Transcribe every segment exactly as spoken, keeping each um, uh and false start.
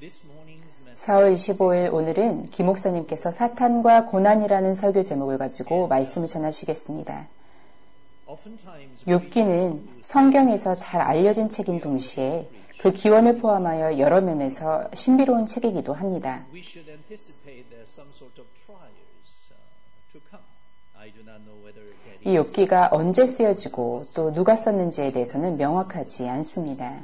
사월 이십오일 오늘은 김 목사님께서 사탄과 고난이라는 설교 제목을 가지고 말씀을 전하시겠습니다. 욥기는 성경에서 잘 알려진 책인 동시에 그 기원을 포함하여 여러 면에서 신비로운 책이기도 합니다. 이 욥기가 언제 쓰여지고 또 누가 썼는지에 대해서는 명확하지 않습니다.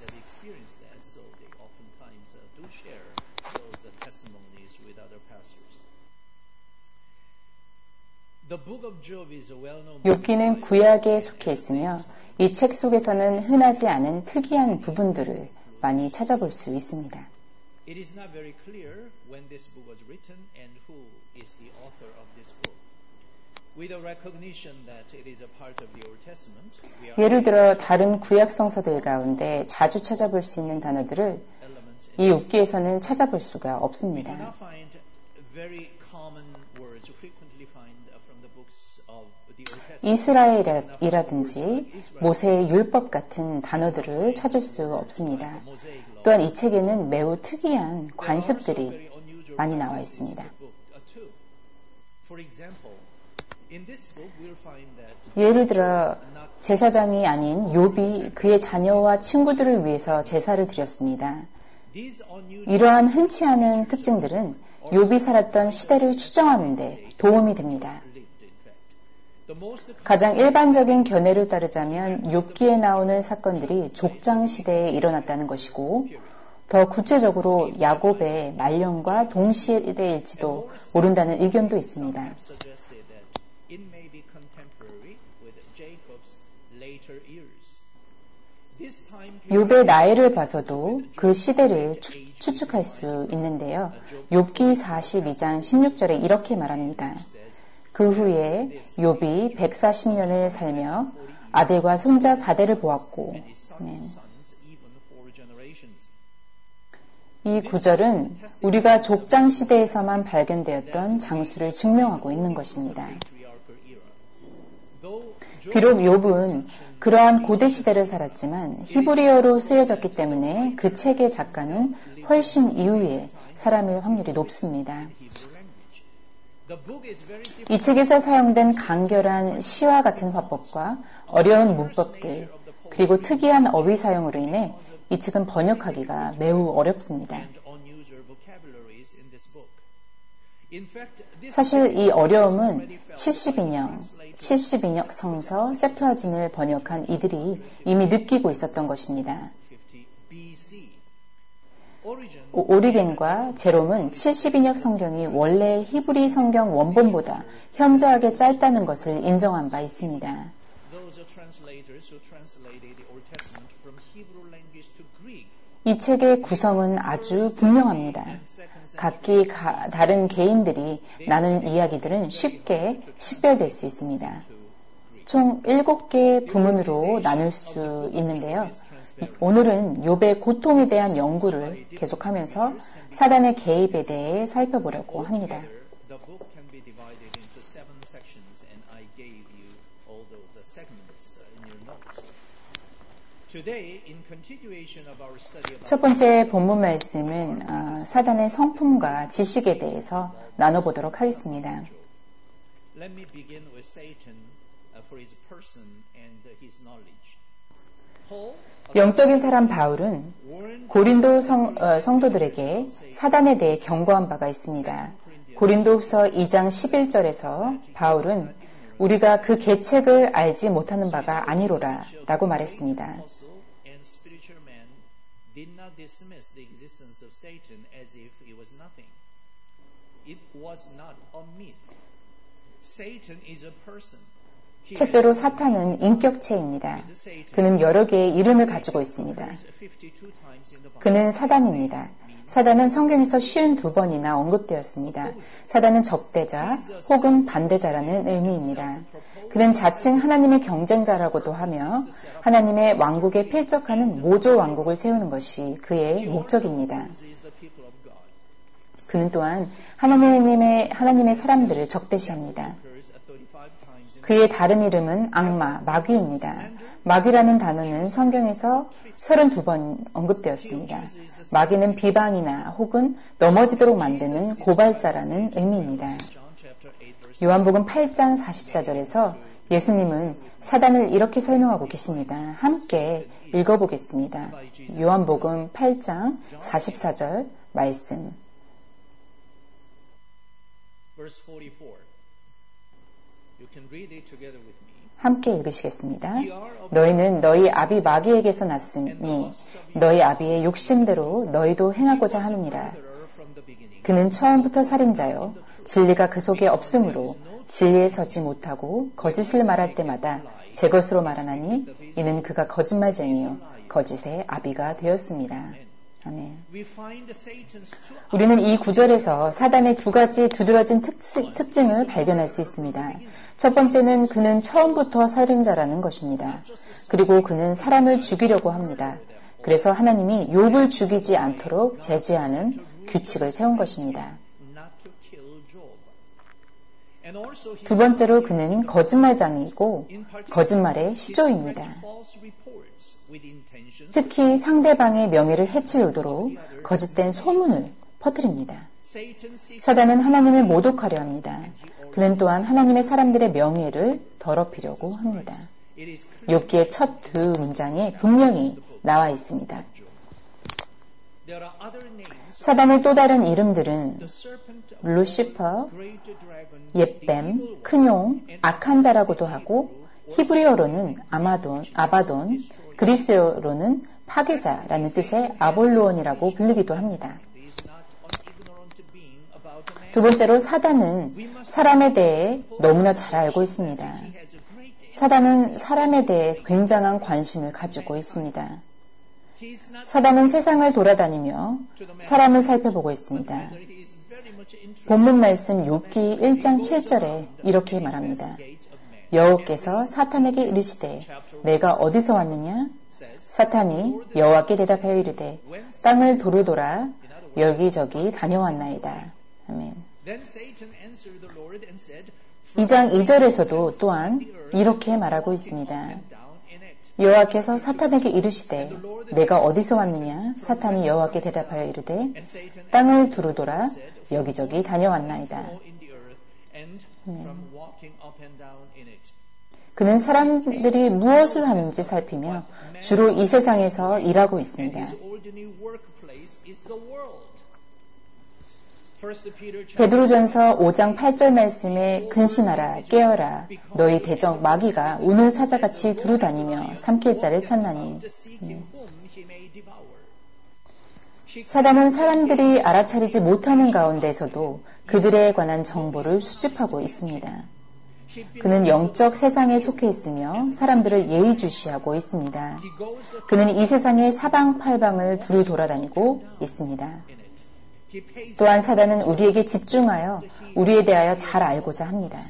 욥기는 구약에 속해 있으며 이 책 속에서는 흔하지 않은 특이한 부분들을 많이 찾아볼 수 있습니다. 예를 들어 다른 구약 성서들 가운데 자주 찾아볼 수 있는 단어들을 이 욥기에서는 찾아볼 수가 없습니다. 이스라엘이라든지 모세의 율법 같은 단어들을 찾을 수 없습니다. 또한 이 책에는 매우 특이한 관습들이 많이 나와 있습니다. 예를 들어 제사장이 아닌 욥이 그의 자녀와 친구들을 위해서 제사를 드렸습니다. 이러한 흔치 않은 특징들은 욥이 살았던 시대를 추정하는 데 도움이 됩니다. 가장 일반적인 견해를 따르자면 욥기에 나오는 사건들이 족장 시대에 일어났다는 것이고 더 구체적으로 야곱의 말년과 동시대일지도 모른다는 의견도 있습니다. 욥의 나이를 봐서도 그 시대를 추측할 수 있는데요. 욥기 사십이장 십육절에 이렇게 말합니다. 그 후에 욥이 백사십 년을 살며 아들과 손자 사대를 보았고, 아멘. 이 구절은 우리가 족장 시대에서만 발견되었던 장수를 증명하고 있는 것입니다. 비록 욥은 그러한 고대 시대를 살았지만 히브리어로 쓰여졌기 때문에 그 책의 작가는 훨씬 이후의 사람일 확률이 높습니다. 이 책에서 사용된 간결한 시와 같은 화법과 어려운 문법들, 그리고 특이한 어휘 사용으로 인해 이 책은 번역하기가 매우 어렵습니다. 사실 이 어려움은 칠십이년, 칠십이년 성서 셉투아진을 번역한 이들이 이미 느끼고 있었던 것입니다. 오리겐과 제롬은 칠십이년 성경이 원래 히브리 성경 원본보다 현저하게 짧다는 것을 인정한 바 있습니다. 이 책의 구성은 아주 분명합니다. 각기 가, 다른 개인들이 나누는 이야기들은 쉽게 식별될 수 있습니다. 총 일곱 개의 부문으로 나눌 수 있는데요. 오늘은 욥의 고통에 대한 연구를 계속하면서 사단의 개입에 대해 살펴보려고 합니다. 첫 번째 본문 말씀은 어, 사단의 성품과 지식에 대해서 나눠보도록 하겠습니다. 영적인 사람 바울은 고린도 성, 어, 성도들에게 사단에 대해 경고한 바가 있습니다. 고린도후서 이장 십일절에서 바울은 우리가 그 계책을 알지 못하는 바가 아니로라 라고 말했습니다. 첫째로 사탄은 인격체입니다. 그는 여러 개의 이름을 가지고 있습니다. 그는 사단입니다. 사단은 성경에서 쉰두 번이나 언급되었습니다. 사단은 적대자 혹은 반대자라는 의미입니다. 그는 자칭 하나님의 경쟁자라고도 하며 하나님의 왕국에 필적하는 모조 왕국을 세우는 것이 그의 목적입니다. 그는 또한 하나님의, 하나님의 사람들을 적대시합니다. 그의 다른 이름은 악마, 마귀입니다. 마귀라는 단어는 성경에서 서른두 번 언급되었습니다. 마귀는 비방이나 혹은 넘어지도록 만드는 고발자라는 의미입니다. 요한복음 팔 장 사십사 절에서 예수님은 사단을 이렇게 설명하고 계십니다. 함께 읽어보겠습니다. 요한복음 팔 장 사십사 절 말씀. 함께 읽으시겠습니다. 너희는 너희 아비 마귀에게서 났으니 너희 아비의 욕심대로 너희도 행하고자 하느니라. 그는 처음부터 살인자요 진리가 그 속에 없으므로 진리에 서지 못하고 거짓을 말할 때마다 제 것으로 말하나니 이는 그가 거짓말쟁이요 거짓의 아비가 되었습니다. 아멘. 우리는 이 구절에서 사단의 두 가지 두드러진 특, 특징을 발견할 수 있습니다. 첫 번째는 그는 처음부터 살인자라는 것입니다. 그리고 그는 사람을 죽이려고 합니다. 그래서 하나님이 욥을 죽이지 않도록 제지하는 규칙을 세운 것입니다. 두 번째로 그는 거짓말장이고 거짓말의 시조입니다. 특히 상대방의 명예를 해칠 의도로 거짓된 소문을 퍼뜨립니다. 사단은 하나님을 모독하려 합니다. 그는 또한 하나님의 사람들의 명예를 더럽히려고 합니다. 욥기의 첫 두 문장에 분명히 나와 있습니다. 사단의 또 다른 이름들은 루시퍼, 옛뱀, 큰용, 악한 자라고도 하고 히브리어로는 아마돈, 아바돈, 그리스어로는 파괴자라는 뜻의 아볼로온이라고 불리기도 합니다. 두 번째로 사단은 사람에 대해 너무나 잘 알고 있습니다. 사단은 사람에 대해 굉장한 관심을 가지고 있습니다. 사단은 세상을 돌아다니며 사람을 살펴보고 있습니다. 본문 말씀 욥기 일 장 칠 절에 이렇게 말합니다. 여호와께서 사탄에게 이르시되 내가 어디서 왔느냐? 사탄이 여호와께 대답하여 이르되 땅을 두루돌아 여기저기 다녀왔나이다. 아멘. 이 장 이 절에서도 또한 이렇게 말하고 있습니다. 여호와께서 사탄에게 이르시되 내가 어디서 왔느냐? 사탄이 여호와께 대답하여 이르되 땅을 두루돌아 여기저기 다녀왔나이다. 네. 그는 사람들이 무엇을 하는지 살피며 주로 이 세상에서 일하고 있습니다. 베드로전서 오 장 팔 절 말씀에 근신하라 깨어라 너희 대적 마귀가 우는 사자같이 두루다니며 삼킬 자를 찾나니. 음. 사단은 사람들이 알아차리지 못하는 가운데서도 그들에 관한 정보를 수집하고 있습니다. 그는 영적 세상에 속해 있으며 사람들을 예의주시하고 있습니다. 그는 이 세상의 사방팔방을 두루 돌아다니고 있습니다. 또한 사단은 우리에게 집중하여 우리에 대하여 잘 알고자 합니다.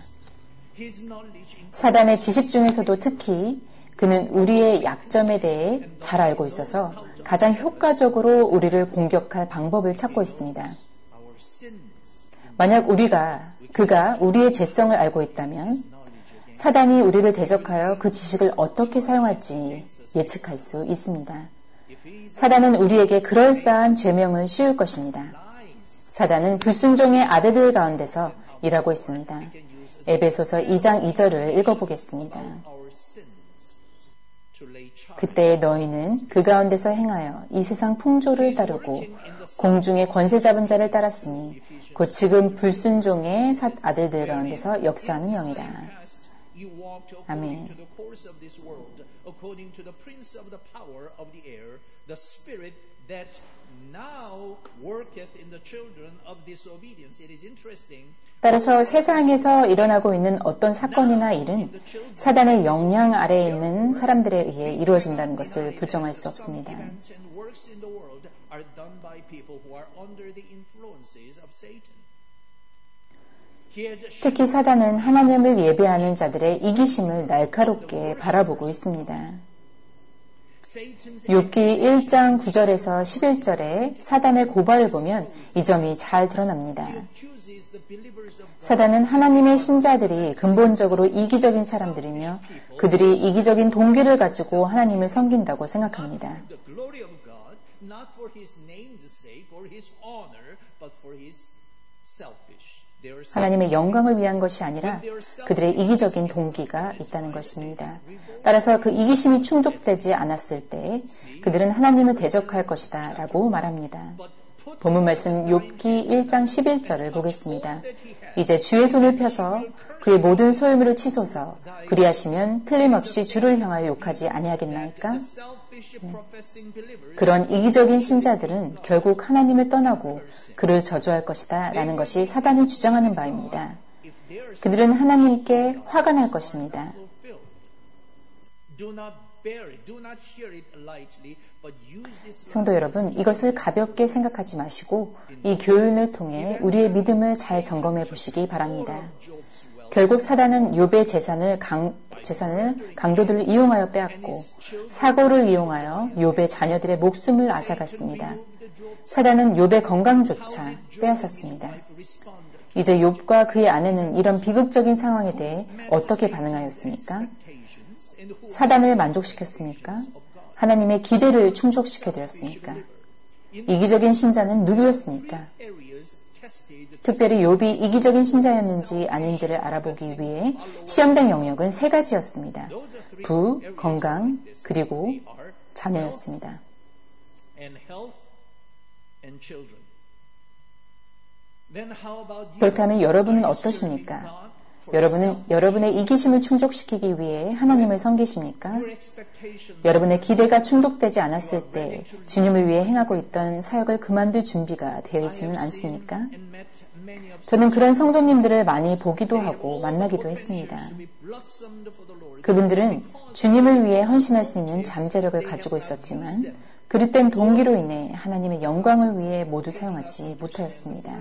사단의 지식 중에서도 특히 그는 우리의 약점에 대해 잘 알고 있어서 가장 효과적으로 우리를 공격할 방법을 찾고 있습니다. 만약 우리가 그가 우리의 죄성을 알고 있다면 사단이 우리를 대적하여 그 지식을 어떻게 사용할지 예측할 수 있습니다. 사단은 우리에게 그럴싸한 죄명을 씌울 것입니다. 사단은 불순종의 아들들 가운데서 일하고 있습니다. 에베소서 이 장 이 절을 읽어보겠습니다. 그때 너희는 그 가운데서 행하여 이 세상 풍조를 따르고 공중의 권세 잡은 자를 따랐으니 곧 지금 불순종의 아들들 가운데서 역사하는 영이라. 아멘. 따라서 세상에서 일어나고 있는 어떤 사건이나 일은 사단의 영향 아래에 있는 사람들에 의해 이루어진다는 것을 부정할 수 없습니다. 특히 사단은 하나님을 예배하는 자들의 이기심을 날카롭게 바라보고 있습니다. 욥기 일 장 구 절에서 십일 절에 사단의 고발을 보면 이 점이 잘 드러납니다. 사단은 하나님의 신자들이 근본적으로 이기적인 사람들이며 그들이 이기적인 동기를 가지고 하나님을 섬긴다고 생각합니다. 하나님의 영광을 위한 것이 아니라 그들의 이기적인 동기가 있다는 것입니다. 따라서 그 이기심이 충족되지 않았을 때 그들은 하나님을 대적할 것이다 라고 말합니다. 본문 말씀 욥기 일 장 십일 절을 보겠습니다. 이제 주의 손을 펴서 그의 모든 소유물을 치소서. 그리하시면 틀림없이 주를 향하여 욕하지 아니하겠나이까? 음. 그런 이기적인 신자들은 결국 하나님을 떠나고 그를 저주할 것이다 라는 것이 사단이 주장하는 바입니다. 그들은 하나님께 화가 날 것입니다. 성도 여러분, 이것을 가볍게 생각하지 마시고 이 교훈을 통해 우리의 믿음을 잘 점검해 보시기 바랍니다. 결국 사단은 욥의 재산을, 강, 재산을 강도들을 이용하여 빼앗고 사고를 이용하여 욥의 자녀들의 목숨을 앗아갔습니다. 사단은 욥의 건강조차 빼앗았습니다. 이제 욥과 그의 아내는 이런 비극적인 상황에 대해 어떻게 반응하였습니까? 사단을 만족시켰습니까? 하나님의 기대를 충족시켜드렸습니까? 이기적인 신자는 누구였습니까? 특별히 욥이 이기적인 신자였는지 아닌지를 알아보기 위해 시험된 영역은 세 가지였습니다. 부, 건강, 그리고 자녀였습니다. 그렇다면 여러분은 어떠십니까? 여러분은 여러분의 이기심을 충족시키기 위해 하나님을 섬기십니까? 여러분의 기대가 충족되지 않았을 때 주님을 위해 행하고 있던 사역을 그만둘 준비가 되어 있지는 않습니까? 저는 그런 성도님들을 많이 보기도 하고 만나기도 했습니다. 그분들은 주님을 위해 헌신할 수 있는 잠재력을 가지고 있었지만 그릇된 동기로 인해 하나님의 영광을 위해 모두 사용하지 못하였습니다.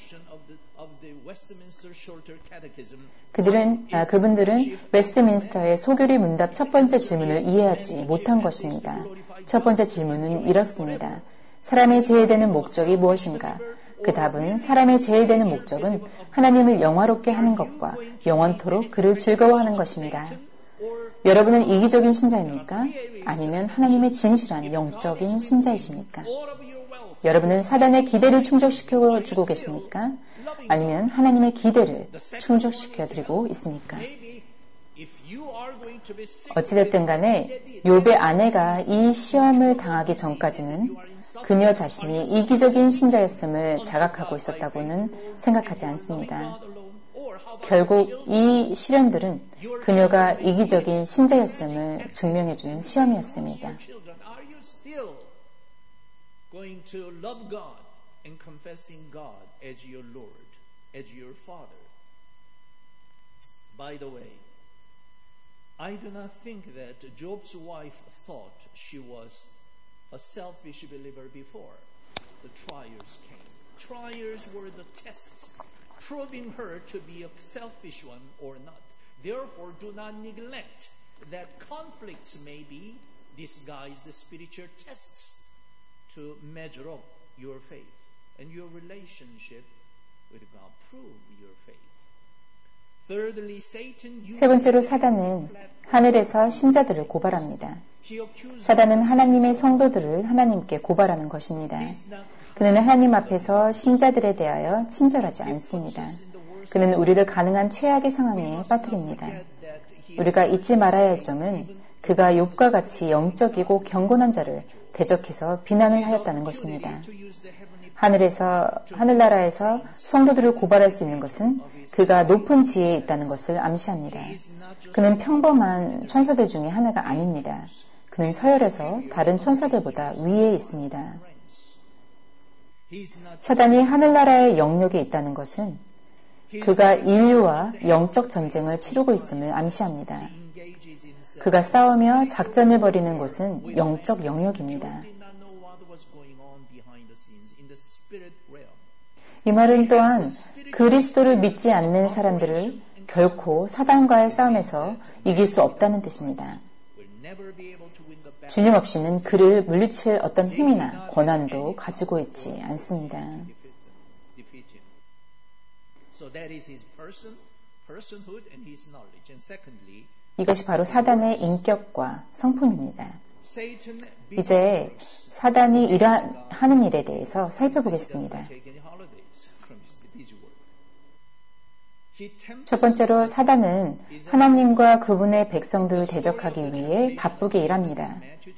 그들은, 아, 그분들은 웨스트민스터의 소교리 문답 첫 번째 질문을 이해하지 못한 것입니다. 첫 번째 질문은 이렇습니다. 사람의 제일되는 목적이 무엇인가? 그 답은 사람의 제일되는 목적은 하나님을 영화롭게 하는 것과 영원토록 그를 즐거워하는 것입니다. 여러분은 이기적인 신자입니까? 아니면 하나님의 진실한 영적인 신자이십니까? 여러분은 사단의 기대를 충족시켜주고 계십니까? 아니면 하나님의 기대를 충족시켜드리고 있습니까? 어찌됐든 간에 욥의 아내가 이 시험을 당하기 전까지는 그녀 자신이 이기적인 신자였음을 자각하고 있었다고는 생각하지 않습니다. 결국 이 시련들은 그녀가 이기적인 신자였음을 증명해주는 시험이었습니다. And confessing God as your Lord, as your Father. By the way, I do not think that Job's wife thought she was a selfish believer before the trials came. Trials were the tests, proving her to be a selfish one or not. Therefore, do not neglect that conflicts may be disguised spiritual tests to measure up your faith. And your relationship with God prove your faith. Thirdly, Satan 세 번째로 사단은 하늘에서 신자들을 고발합니다. 사단은 하나님의 성도들을 하나님께 고발하는 것입니다. 그는 하나님 앞에서 신자들에 대하여 친절하지 않습니다. 그는 우리를 가능한 최악의 상황에 빠뜨립니다. 우리가 잊지 말아야 할 점은 그가 욥과 같이 영적이고 경건한 자를 대적해서 비난을 하였다는 것입니다. 하늘에서, 하늘나라에서 성도들을 고발할 수 있는 것은 그가 높은 지혜에 있다는 것을 암시합니다. 그는 평범한 천사들 중에 하나가 아닙니다. 그는 서열에서 다른 천사들보다 위에 있습니다. 사단이 하늘나라의 영역에 있다는 것은 그가 인류와 영적 전쟁을 치르고 있음을 암시합니다. 그가 싸우며 작전을 벌이는 곳은 영적 영역입니다. 이 말은 또한 그리스도를 믿지 않는 사람들을 결코 사단과의 싸움에서 이길 수 없다는 뜻입니다. 주님 없이는 그를 물리칠 어떤 힘이나 권한도 가지고 있지 않습니다. 이것이 바로 사단의 인격과 성품입니다. 이제 사단이 일하는 일에 대해서 살펴보겠습니다. 첫 번째로 사단은 하나님과 그분의 백성들을 대적하기 위해 바쁘게 일합니다.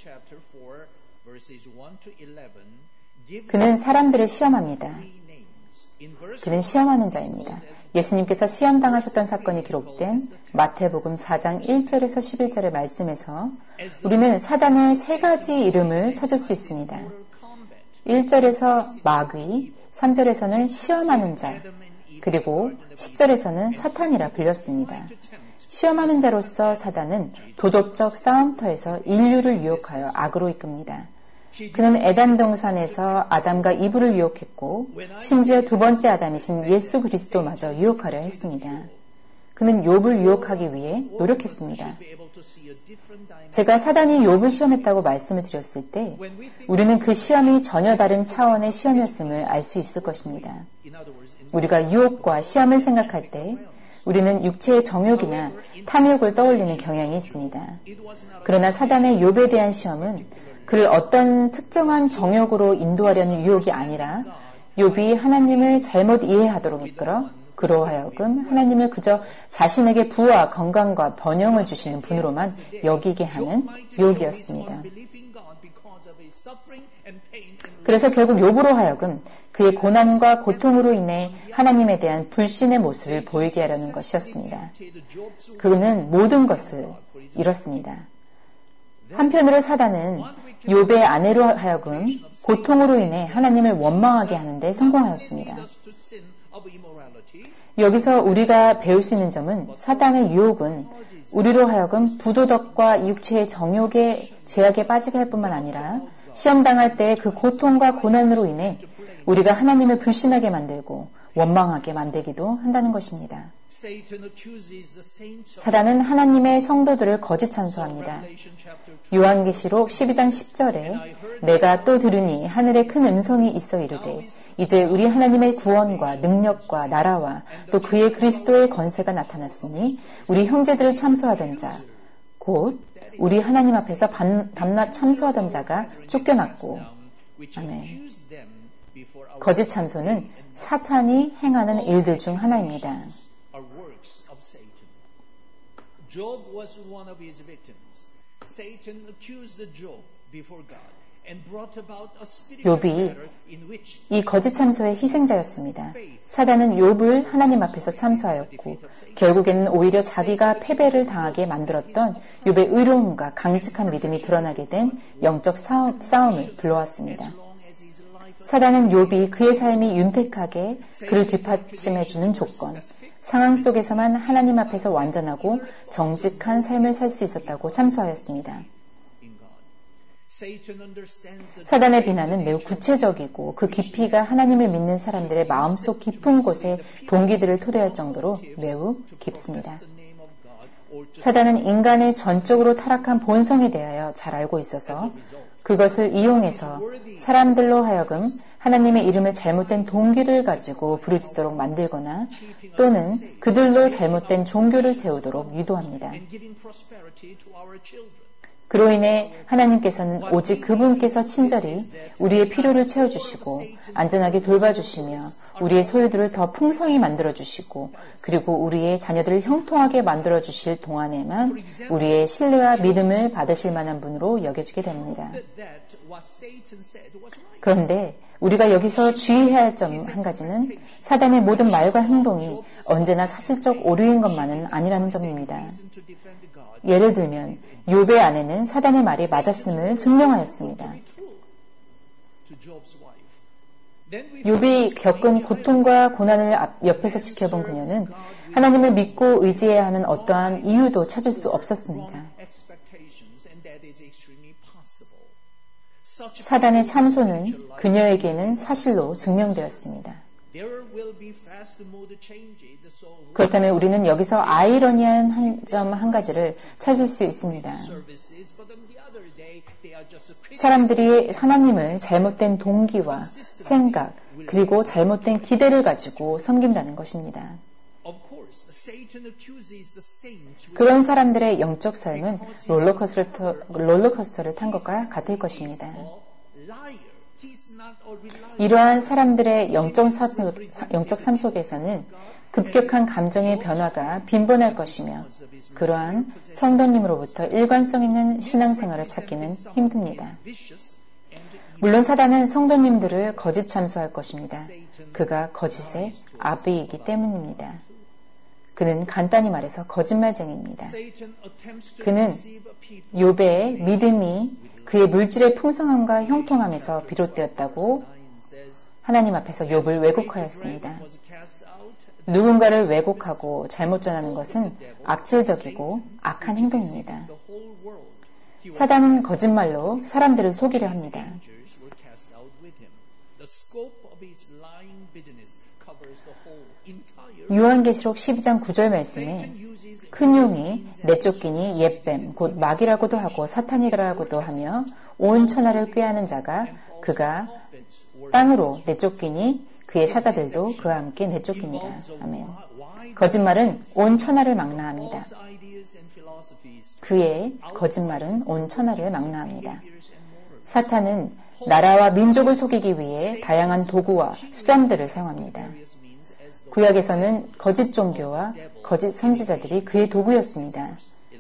그는 사람들을 시험합니다. 그는 시험하는 자입니다. 예수님께서 시험당하셨던 사건이 기록된 마태복음 사 장 일 절에서 십일 절의 말씀에서 우리는 사단의 세 가지 이름을 찾을 수 있습니다. 일 절에서 마귀, 삼 절에서는 시험하는 자, 그리고 십 절에서는 사탄이라 불렸습니다. 시험하는 자로서 사단은 도덕적 싸움터에서 인류를 유혹하여 악으로 이끕니다. 그는 에덴 동산에서 아담과 이브를 유혹했고 심지어 두 번째 아담이신 예수 그리스도마저 유혹하려 했습니다. 그는 욥을 유혹하기 위해 노력했습니다. 제가 사단이 욥을 시험했다고 말씀을 드렸을 때 우리는 그 시험이 전혀 다른 차원의 시험이었음을 알 수 있을 것입니다. 우리가 유혹과 시험을 생각할 때 우리는 육체의 정욕이나 탐욕을 떠올리는 경향이 있습니다. 그러나 사단의 욥에 대한 시험은 그를 어떤 특정한 정욕으로 인도하려는 유혹이 아니라 욥이 하나님을 잘못 이해하도록 이끌어 그로 하여금 하나님을 그저 자신에게 부와 건강과 번영을 주시는 분으로만 여기게 하는 유혹이었습니다. 그래서 결국 욥으로 하여금 그의 고난과 고통으로 인해 하나님에 대한 불신의 모습을 보이게 하려는 것이었습니다. 그는 모든 것을 잃었습니다. 한편으로 사단은 욥의 아내로 하여금 고통으로 인해 하나님을 원망하게 하는데 성공하였습니다. 여기서 우리가 배울 수 있는 점은 사단의 유혹은 우리로 하여금 부도덕과 육체의 정욕의 죄악에 빠지게 할 뿐만 아니라 시험당할 때 그 고통과 고난으로 인해 우리가 하나님을 불신하게 만들고 원망하게 만들기도 한다는 것입니다. 사단은 하나님의 성도들을 거짓 찬송합니다. 요한계시록 십이 장 십 절에 내가 또 들으니 하늘에 큰 음성이 있어 이르되 이제 우리 하나님의 구원과 능력과 나라와 또 그의 그리스도의 권세가 나타났으니 우리 형제들을 참소하던 자 곧 우리 하나님 앞에서 밤, 밤낮 참소하던 자가 쫓겨났고 아멘. 거짓 참소는 사탄이 행하는 일들 중 하나입니다. 욥이 이 거짓 참소의 희생자였습니다. 사단은 욥을 하나님 앞에서 참소하였고 결국에는 오히려 자기가 패배를 당하게 만들었던 욥의 의로움과 강직한 믿음이 드러나게 된 영적 싸움, 싸움을 불러왔습니다. 사단은 욥이 그의 삶이 윤택하게 그를 뒷받침해주는 조건, 상황 속에서만 하나님 앞에서 완전하고 정직한 삶을 살 수 있었다고 참소하였습니다. 사단의 비난은 매우 구체적이고 그 깊이가 하나님을 믿는 사람들의 마음속 깊은 곳에 동기들을 토대할 정도로 매우 깊습니다. 사단은 인간의 전적으로 타락한 본성에 대하여 잘 알고 있어서 그것을 이용해서 사람들로 하여금 하나님의 이름을 잘못된 동기를 가지고 부르짖도록 만들거나 또는 그들로 잘못된 종교를 세우도록 유도합니다. 그로 인해 하나님께서는 오직 그분께서 친절히 우리의 필요를 채워주시고 안전하게 돌봐주시며 우리의 소유들을 더 풍성히 만들어주시고 그리고 우리의 자녀들을 형통하게 만들어주실 동안에만 우리의 신뢰와 믿음을 받으실 만한 분으로 여겨지게 됩니다. 그런데 우리가 여기서 주의해야 할 점 한 가지는 사단의 모든 말과 행동이 언제나 사실적 오류인 것만은 아니라는 점입니다. 예를 들면 욥의 아내는 사단의 말이 맞았음을 증명하였습니다. 욥이 겪은 고통과 고난을 옆에서 지켜본 그녀는 하나님을 믿고 의지해야 하는 어떠한 이유도 찾을 수 없었습니다. 사단의 참소는 그녀에게는 사실로 증명되었습니다. 그렇다면 우리는 여기서 아이러니한 한 점 한 가지를 찾을 수 있습니다. 사람들이 하나님을 잘못된 동기와 생각 그리고 잘못된 기대를 가지고 섬긴다는 것입니다. 그런 사람들의 영적 삶은 롤러코스터, 롤러코스터를 탄 것과 같을 것입니다. 이러한 사람들의 영적 삶, 속, 영적 삶 속에서는 급격한 감정의 변화가 빈번할 것이며 그러한 성도님으로부터 일관성 있는 신앙생활을 찾기는 힘듭니다. 물론 사단은 성도님들을 거짓 참수할 것입니다. 그가 거짓의 아비이기 때문입니다. 그는 간단히 말해서 거짓말쟁이입니다. 그는 욥의 믿음이 그의 물질의 풍성함과 형통함에서 비롯되었다고 하나님 앞에서 욥을 왜곡하였습니다. 누군가를 왜곡하고 잘못 전하는 것은 악질적이고 악한 행동입니다. 사단은 거짓말로 사람들을 속이려 합니다. 요한계시록 십이 장 구 절 말씀에 큰 용이 내쫓기니 옛뱀 곧 마귀라고도 하고 사탄이라고도 하며 온 천하를 꾀하는 자가 그가 땅으로 내쫓기니 그의 사자들도 그와 함께 내쫓기니라. 아멘. 거짓말은 온 천하를 망라합니다. 그의 거짓말은 온 천하를 망라합니다. 사탄은 나라와 민족을 속이기 위해 다양한 도구와 수단들을 사용합니다. 구약에서는 거짓 종교와 거짓 선지자들이 그의 도구였습니다.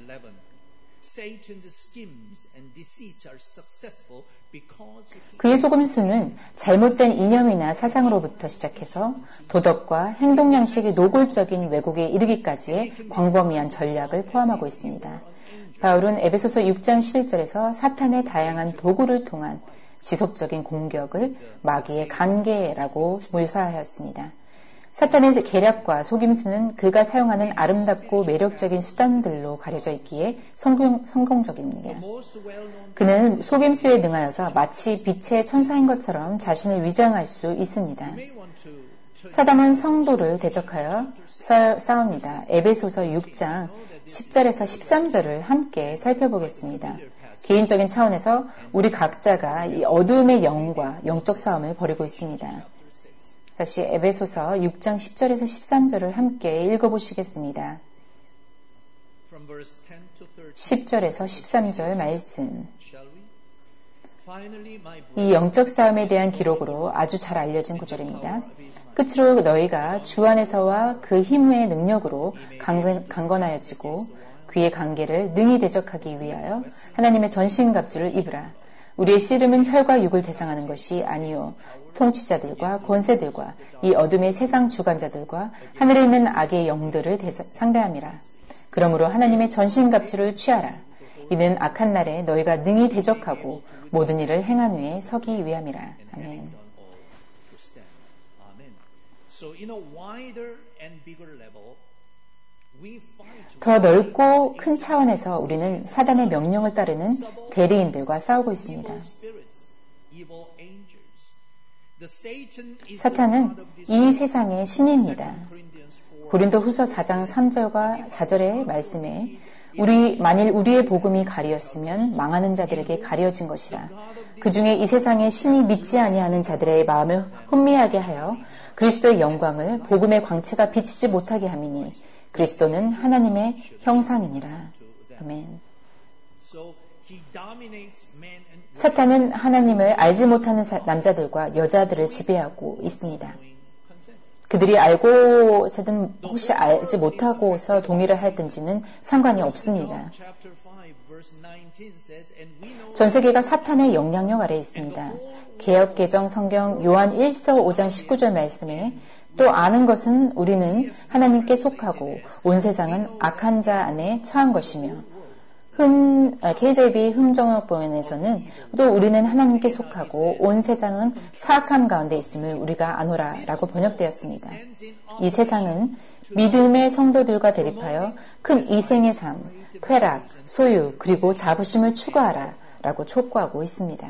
그의 속임수는 잘못된 이념이나 사상으로부터 시작해서 도덕과 행동 양식의 노골적인 왜곡에 이르기까지의 광범위한 전략을 포함하고 있습니다. 바울은 에베소서 육 장 십일 절에서 사탄의 다양한 도구를 통한 지속적인 공격을 마귀의 관계라고 묘사하였습니다. 사탄의 계략과 속임수는 그가 사용하는 아름답고 매력적인 수단들로 가려져 있기에 성공, 성공적입니다. 그는 속임수에 능하여서 마치 빛의 천사인 것처럼 자신을 위장할 수 있습니다. 사단은 성도를 대적하여 싸웁니다. 에베소서 육 장 십 절에서 십삼 절을 함께 살펴보겠습니다. 개인적인 차원에서 우리 각자가 이 어두움의 영과 영적 싸움을 벌이고 있습니다. 다시 에베소서 육 장 십 절에서 십삼 절을 함께 읽어보시겠습니다. 십 절에서 십삼 절 말씀. 이 영적 싸움에 대한 기록으로 아주 잘 알려진 구절입니다. 끝으로 너희가 주 안에서와 그 힘의 능력으로 강건, 강건하여지고 그의 관계를 능히 대적하기 위하여 하나님의 전신갑주를 입으라. 우리의 씨름은 혈과 육을 대상하는 것이 아니요 통치자들과 권세들과 이 어둠의 세상 주관자들과 하늘에 있는 악의 영들을 대사, 상대함이라. 그러므로 하나님의 전신갑주를 취하라. 이는 악한 날에 너희가 능히 대적하고 모든 일을 행한 후에 서기 위함이라. 아멘. 더 넓고 큰 차원에서 우리는 사단의 명령을 따르는 대리인들과 싸우고 있습니다. 사탄은 이 세상의 신입니다. 고린도후서 사 장 삼 절과 사 절의 말씀에 우리 만일 우리의 복음이 가리었으면 망하는 자들에게 가려진 것이라. 그 중에 이 세상의 신이 믿지 아니하는 자들의 마음을 혼미하게 하여 그리스도의 영광을 복음의 광채가 비치지 못하게 함이니 그리스도는 하나님의 형상이니라. 아멘. 사탄은 하나님을 알지 못하는 남자들과 여자들을 지배하고 있습니다. 그들이 알고서든 혹시 알지 못하고서 동의를 하든지는 상관이 없습니다. 전 세계가 사탄의 영향력 아래에 있습니다. 개역개정 성경 요한 일서 오 장 십구 절 말씀에 또 아는 것은 우리는 하나님께 속하고 온 세상은 악한 자 안에 처한 것이며 흠, 케이제이비 흠정역본에서는 또 우리는 하나님께 속하고 온 세상은 사악함 가운데 있음을 우리가 아노라 라고 번역되었습니다. 이 세상은 믿음의 성도들과 대립하여 큰 이생의 삶, 쾌락, 소유 그리고 자부심을 추구하라 라고 촉구하고 있습니다.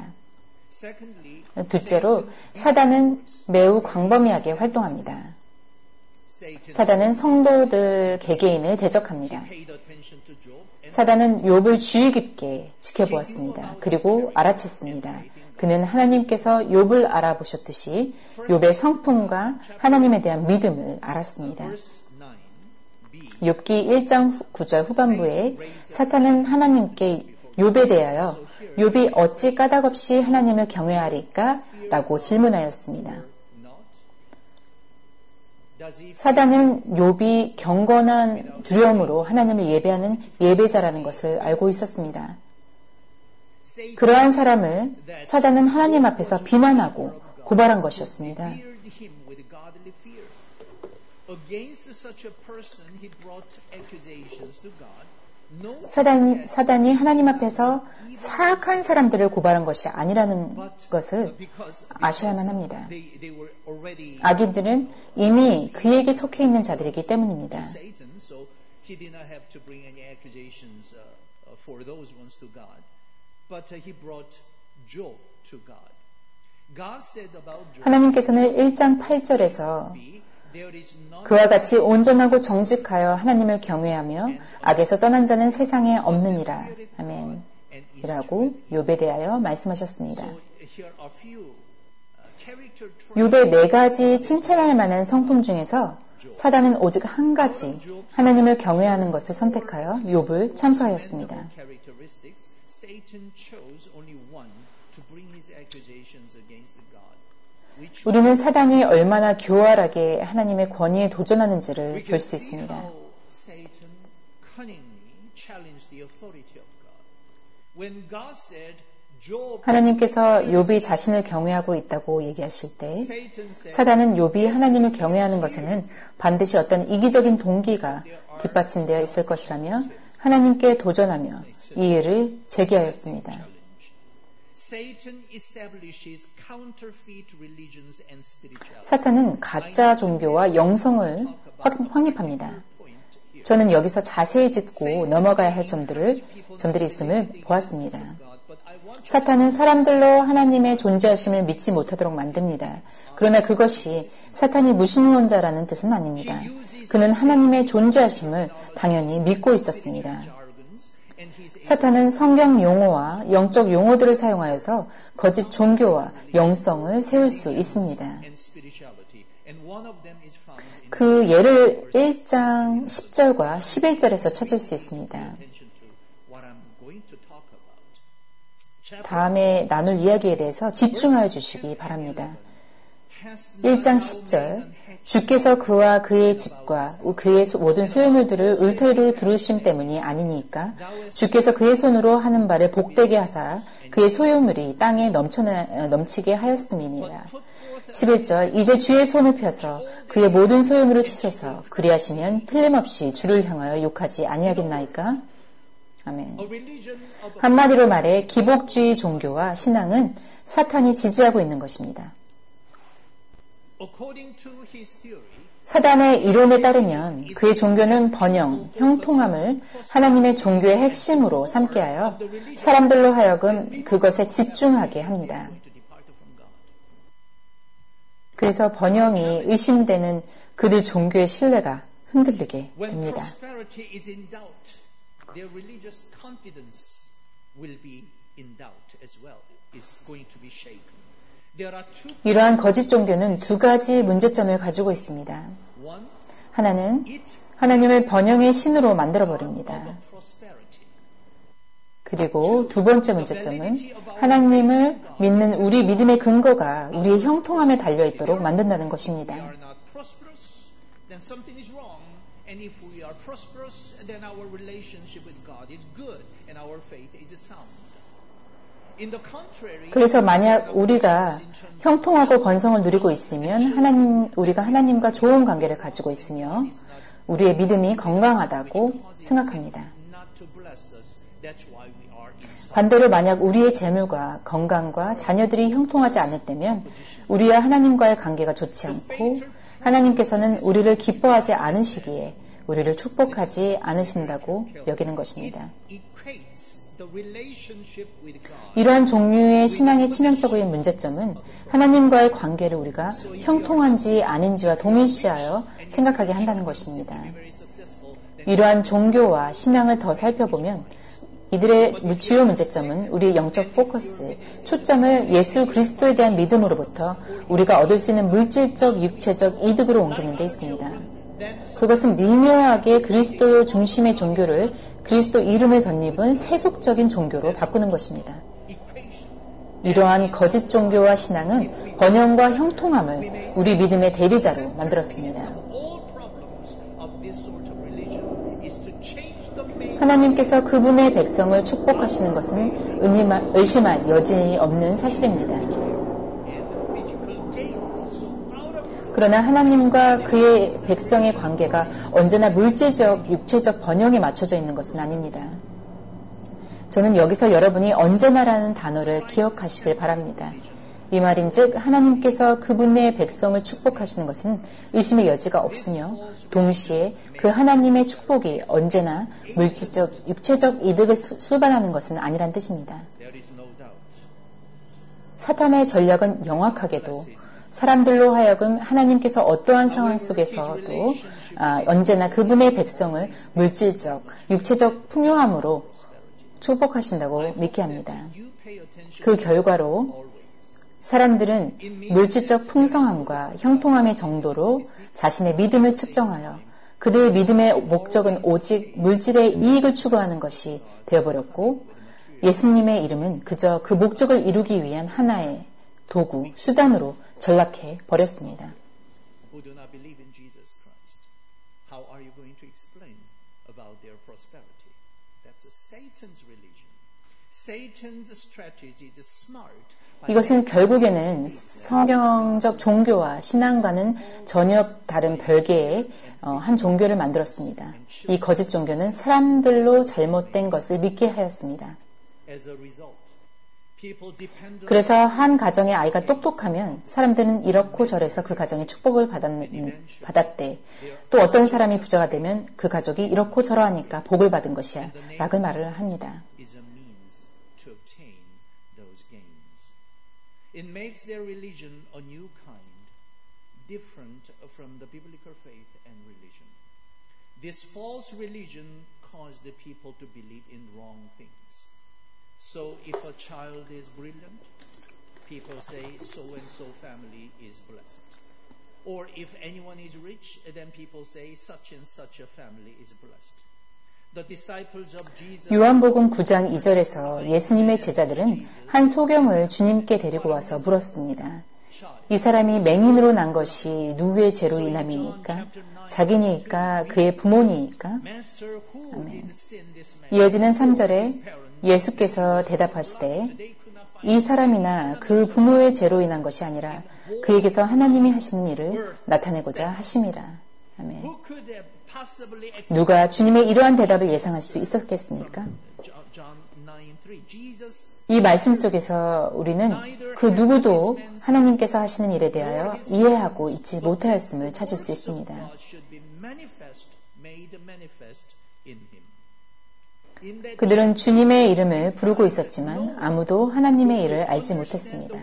둘째로 사단은 매우 광범위하게 활동합니다. 사단은 성도들 개개인을 대적합니다. 사단은 욥을 주의 깊게 지켜보았습니다. 그리고 알아챘습니다. 그는 하나님께서 욥을 알아보셨듯이 욥의 성품과 하나님에 대한 믿음을 알았습니다. 욥기 일 장 구 절 후반부에 사탄은 하나님께 욥에 대하여 욥이 어찌 까닭없이 하나님을 경외하리까? 라고 질문하였습니다. 사단은 욥이 경건한 두려움으로 하나님을 예배하는 예배자라는 것을 알고 있었습니다. 그러한 사람을 사단은 하나님 앞에서 비난하고 고발한 것이었습니다. 사단, 사단이 하나님 앞에서 사악한 사람들을 고발한 것이 아니라는 것을 아셔야만 합니다. 악인들은 이미 그에게 속해 있는 자들이기 때문입니다. 하나님께서는 일 장 팔 절에서 그와 같이 온전하고 정직하여 하나님을 경외하며 악에서 떠난 자는 세상에 없느니라. 아멘. 이라고 욥에 대하여 말씀하셨습니다. 욥의 네 가지 칭찬할 만한 성품 중에서 사단은 오직 한 가지 하나님을 경외하는 것을 선택하여 욥을 참소하였습니다. 우리는 사단이 얼마나 교활하게 하나님의 권위에 도전하는지를 볼 수 있습니다. 하나님께서 욥이 자신을 경외하고 있다고 얘기하실 때 사단은 욥이 하나님을 경외하는 것에는 반드시 어떤 이기적인 동기가 뒷받침되어 있을 것이라며 하나님께 도전하며 이 일을 제기하였습니다. 사탄은 가짜 종교와 영성을 확립합니다. 저는 여기서 자세히 짚고 넘어가야 할 점들을, 점들이 있음을 보았습니다. 사탄은 사람들로 하나님의 존재하심을 믿지 못하도록 만듭니다. 그러나 그것이 사탄이 무신론자라는 뜻은 아닙니다. 그는 하나님의 존재하심을 당연히 믿고 있었습니다. 사탄은 성경 용어와 영적 용어들을 사용하여서 거짓 종교와 영성을 세울 수 있습니다. 그 예를 일 장 십 절과 십일 절에서 찾을 수 있습니다. 다음에 나눌 이야기에 대해서 집중하여 주시기 바랍니다. 일 장 십 절 주께서 그와 그의 집과 그의 모든 소유물들을 울타리로 두르심 때문이 아니니까 주께서 그의 손으로 하는 바를 복되게 하사 그의 소유물이 땅에 넘쳐나, 넘치게 하였음이니라. 십일 절 이제 주의 손을 펴서 그의 모든 소유물을 치소서 그리하시면 틀림없이 주를 향하여 욕하지 아니하겠나이까? 아멘. 한마디로 말해 기복주의 종교와 신앙은 사탄이 지지하고 있는 것입니다. 사단의 이론에 따르면 그의 종교는 번영, 형통함을 하나님의 종교의 핵심으로 삼게 하여 사람들로 하여금 그것에 집중하게 합니다. 그래서 번영이 의심되는 그들 종교의 신뢰가 흔들리게 됩니다. 이러한 거짓 종교는 두 가지 문제점을 가지고 있습니다. 하나는 하나님을 번영의 신으로 만들어버립니다. 그리고 두 번째 문제점은 하나님을 믿는 우리 믿음의 근거가 우리의 형통함에 달려있도록 만든다는 것입니다. 그래서 만약 우리가 형통하고 번성을 누리고 있으면 하나님, 우리가 하나님과 좋은 관계를 가지고 있으며 우리의 믿음이 건강하다고 생각합니다. 반대로 만약 우리의 재물과 건강과 자녀들이 형통하지 않을 때면 우리와 하나님과의 관계가 좋지 않고 하나님께서는 우리를 기뻐하지 않으시기에 우리를 축복하지 않으신다고 여기는 것입니다. 이러한 종류의 신앙의 치명적인 문제점은 하나님과의 관계를 우리가 형통한지 아닌지와 동일시하여 생각하게 한다는 것입니다. 이러한 종교와 신앙을 더 살펴보면 이들의 주요 문제점은 우리의 영적 포커스, 초점을 예수 그리스도에 대한 믿음으로부터 우리가 얻을 수 있는 물질적, 육체적 이득으로 옮기는 데 있습니다. 그것은 미묘하게 그리스도 중심의 종교를 그리스도 이름을 덧입은 세속적인 종교로 바꾸는 것입니다. 이러한 거짓 종교와 신앙은 번영과 형통함을 우리 믿음의 대리자로 만들었습니다. 하나님께서 그분의 백성을 축복하시는 것은 의심할 여지이 없는 사실입니다. 그러나 하나님과 그의 백성의 관계가 언제나 물질적, 육체적 번영에 맞춰져 있는 것은 아닙니다. 저는 여기서 여러분이 언제나라는 단어를 기억하시길 바랍니다. 이 말인즉 하나님께서 그분의 백성을 축복하시는 것은 의심의 여지가 없으며 동시에 그 하나님의 축복이 언제나 물질적, 육체적 이득을 수반하는 것은 아니란 뜻입니다. 사탄의 전략은 영악하게도 사람들로 하여금 하나님께서 어떠한 상황 속에서도 아, 언제나 그분의 백성을 물질적, 육체적 풍요함으로 축복하신다고 믿게 합니다. 그 결과로 사람들은 물질적 풍성함과 형통함의 정도로 자신의 믿음을 측정하여 그들의 믿음의 목적은 오직 물질의 이익을 추구하는 것이 되어버렸고 예수님의 이름은 그저 그 목적을 이루기 위한 하나의 도구, 수단으로 전락해 버렸습니다. 이것은 결국에는 성경적 종교와 신앙과는 전혀 다른 별개의 한 종교를 만들었습니다. 이 거짓 종교는 사람들로 잘못된 것을 믿게 하였습니다. 그래서 한 가정의 아이가 똑똑하면 사람들은 이렇고 저래서 그 가정의 축복을 받았대. 또 어떤 사람이 부자가 되면 그 가족이 이렇고 저러하니까 복을 받은 것이야 라고 말을 합니다. It makes their religion a new kind, different from the biblical faith and religion. This false religion caused the people to believe in wrong things. So if a child is brilliant, people say so-and-so family is blessed. Or if anyone is rich, then people say such and such a family is blessed. 요한복음 구 장 이 절에서 예수님의 제자들은 한 소경을 주님께 데리고 와서 물었습니다. 이 사람이 맹인으로 난 것이 누구의 죄로 인함이니까? 자기니까? 그의 부모니까? 아멘. 이어지는 삼 절에 예수께서 대답하시되 이 사람이나 그 부모의 죄로 인한 것이 아니라 그에게서 하나님이 하시는 일을 나타내고자 하심이라. 아멘. 누가 주님의 이러한 대답을 예상할 수 있었겠습니까? 이 말씀 속에서 우리는 그 누구도 하나님께서 하시는 일에 대하여 이해하고 있지 못하였음을 찾을 수 있습니다. 그들은 주님의 이름을 부르고 있었지만 아무도 하나님의 일을 알지 못했습니다.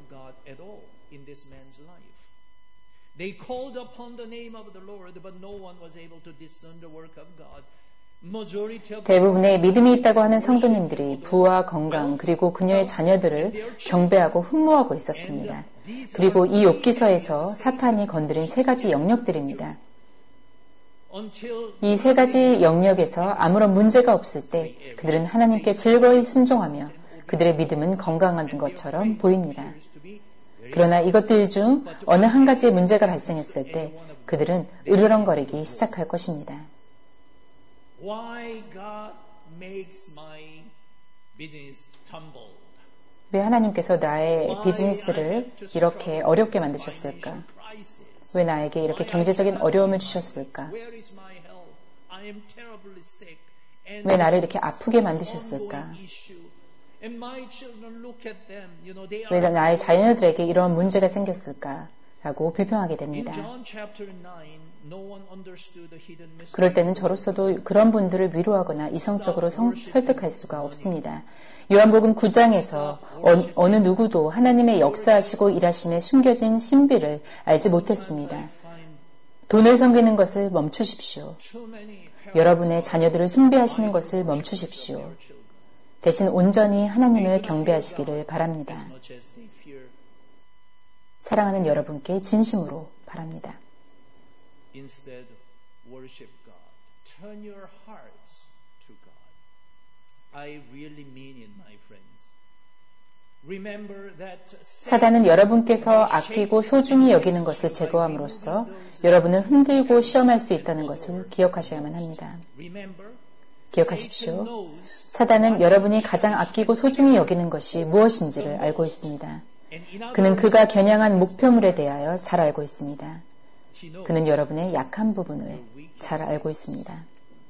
They called upon the name of the Lord, but no one was able to discern the work of God. 대부분의 믿음이 있다고 하는 성도님들이 부와 건강 그리고 그녀의 자녀들을 경배하고 흠모하고 있었습니다. 그리고 이 욥기서에서 사탄이 건드린 세 가지 영역들입니다. 이 세 가지 영역에서 아무런 문제가 없을 때 그들은 하나님께 즐거이 순종하며 그들의 믿음은 건강한 것처럼 보입니다. 그러나 이것들 중 어느 한 가지의 문제가 발생했을 때 그들은 으르렁거리기 시작할 것입니다. 왜 하나님께서 나의 비즈니스를 이렇게 어렵게 만드셨을까? 왜 나에게 이렇게 경제적인 어려움을 주셨을까? 왜 나를 이렇게 아프게 만드셨을까? 왜 나의 자녀들에게 이런 문제가 생겼을까? 라고 불평하게 됩니다. 그럴 때는 저로서도 그런 분들을 위로하거나 이성적으로 성, 설득할 수가 없습니다. 요한복음 구 장에서 어, 어느 누구도 하나님의 역사하시고 일하심에 숨겨진 신비를 알지 못했습니다. 돈을 섬기는 것을 멈추십시오. 여러분의 자녀들을 숭배하시는 것을 멈추십시오. 대신 온전히 하나님을 경배하시기를 바랍니다. 사랑하는 여러분께 진심으로 바랍니다. worship God. Turn your hearts to God. I really mean it, my friends. 사단은 여러분께서 아끼고 소중히 여기는 것을 제거함으로써 여러분을 흔들고 시험할 수 있다는 것을 기억하셔야만 합니다. 기억하십시오. 사단은 여러분이 가장 아끼고 소중히 여기는 것이 무엇인지를 알고 있습니다. 그는 그가 겨냥한 목표물에 대하여 잘 알고 있습니다. 그는 여러분의 약한 부분을 잘 알고 있습니다.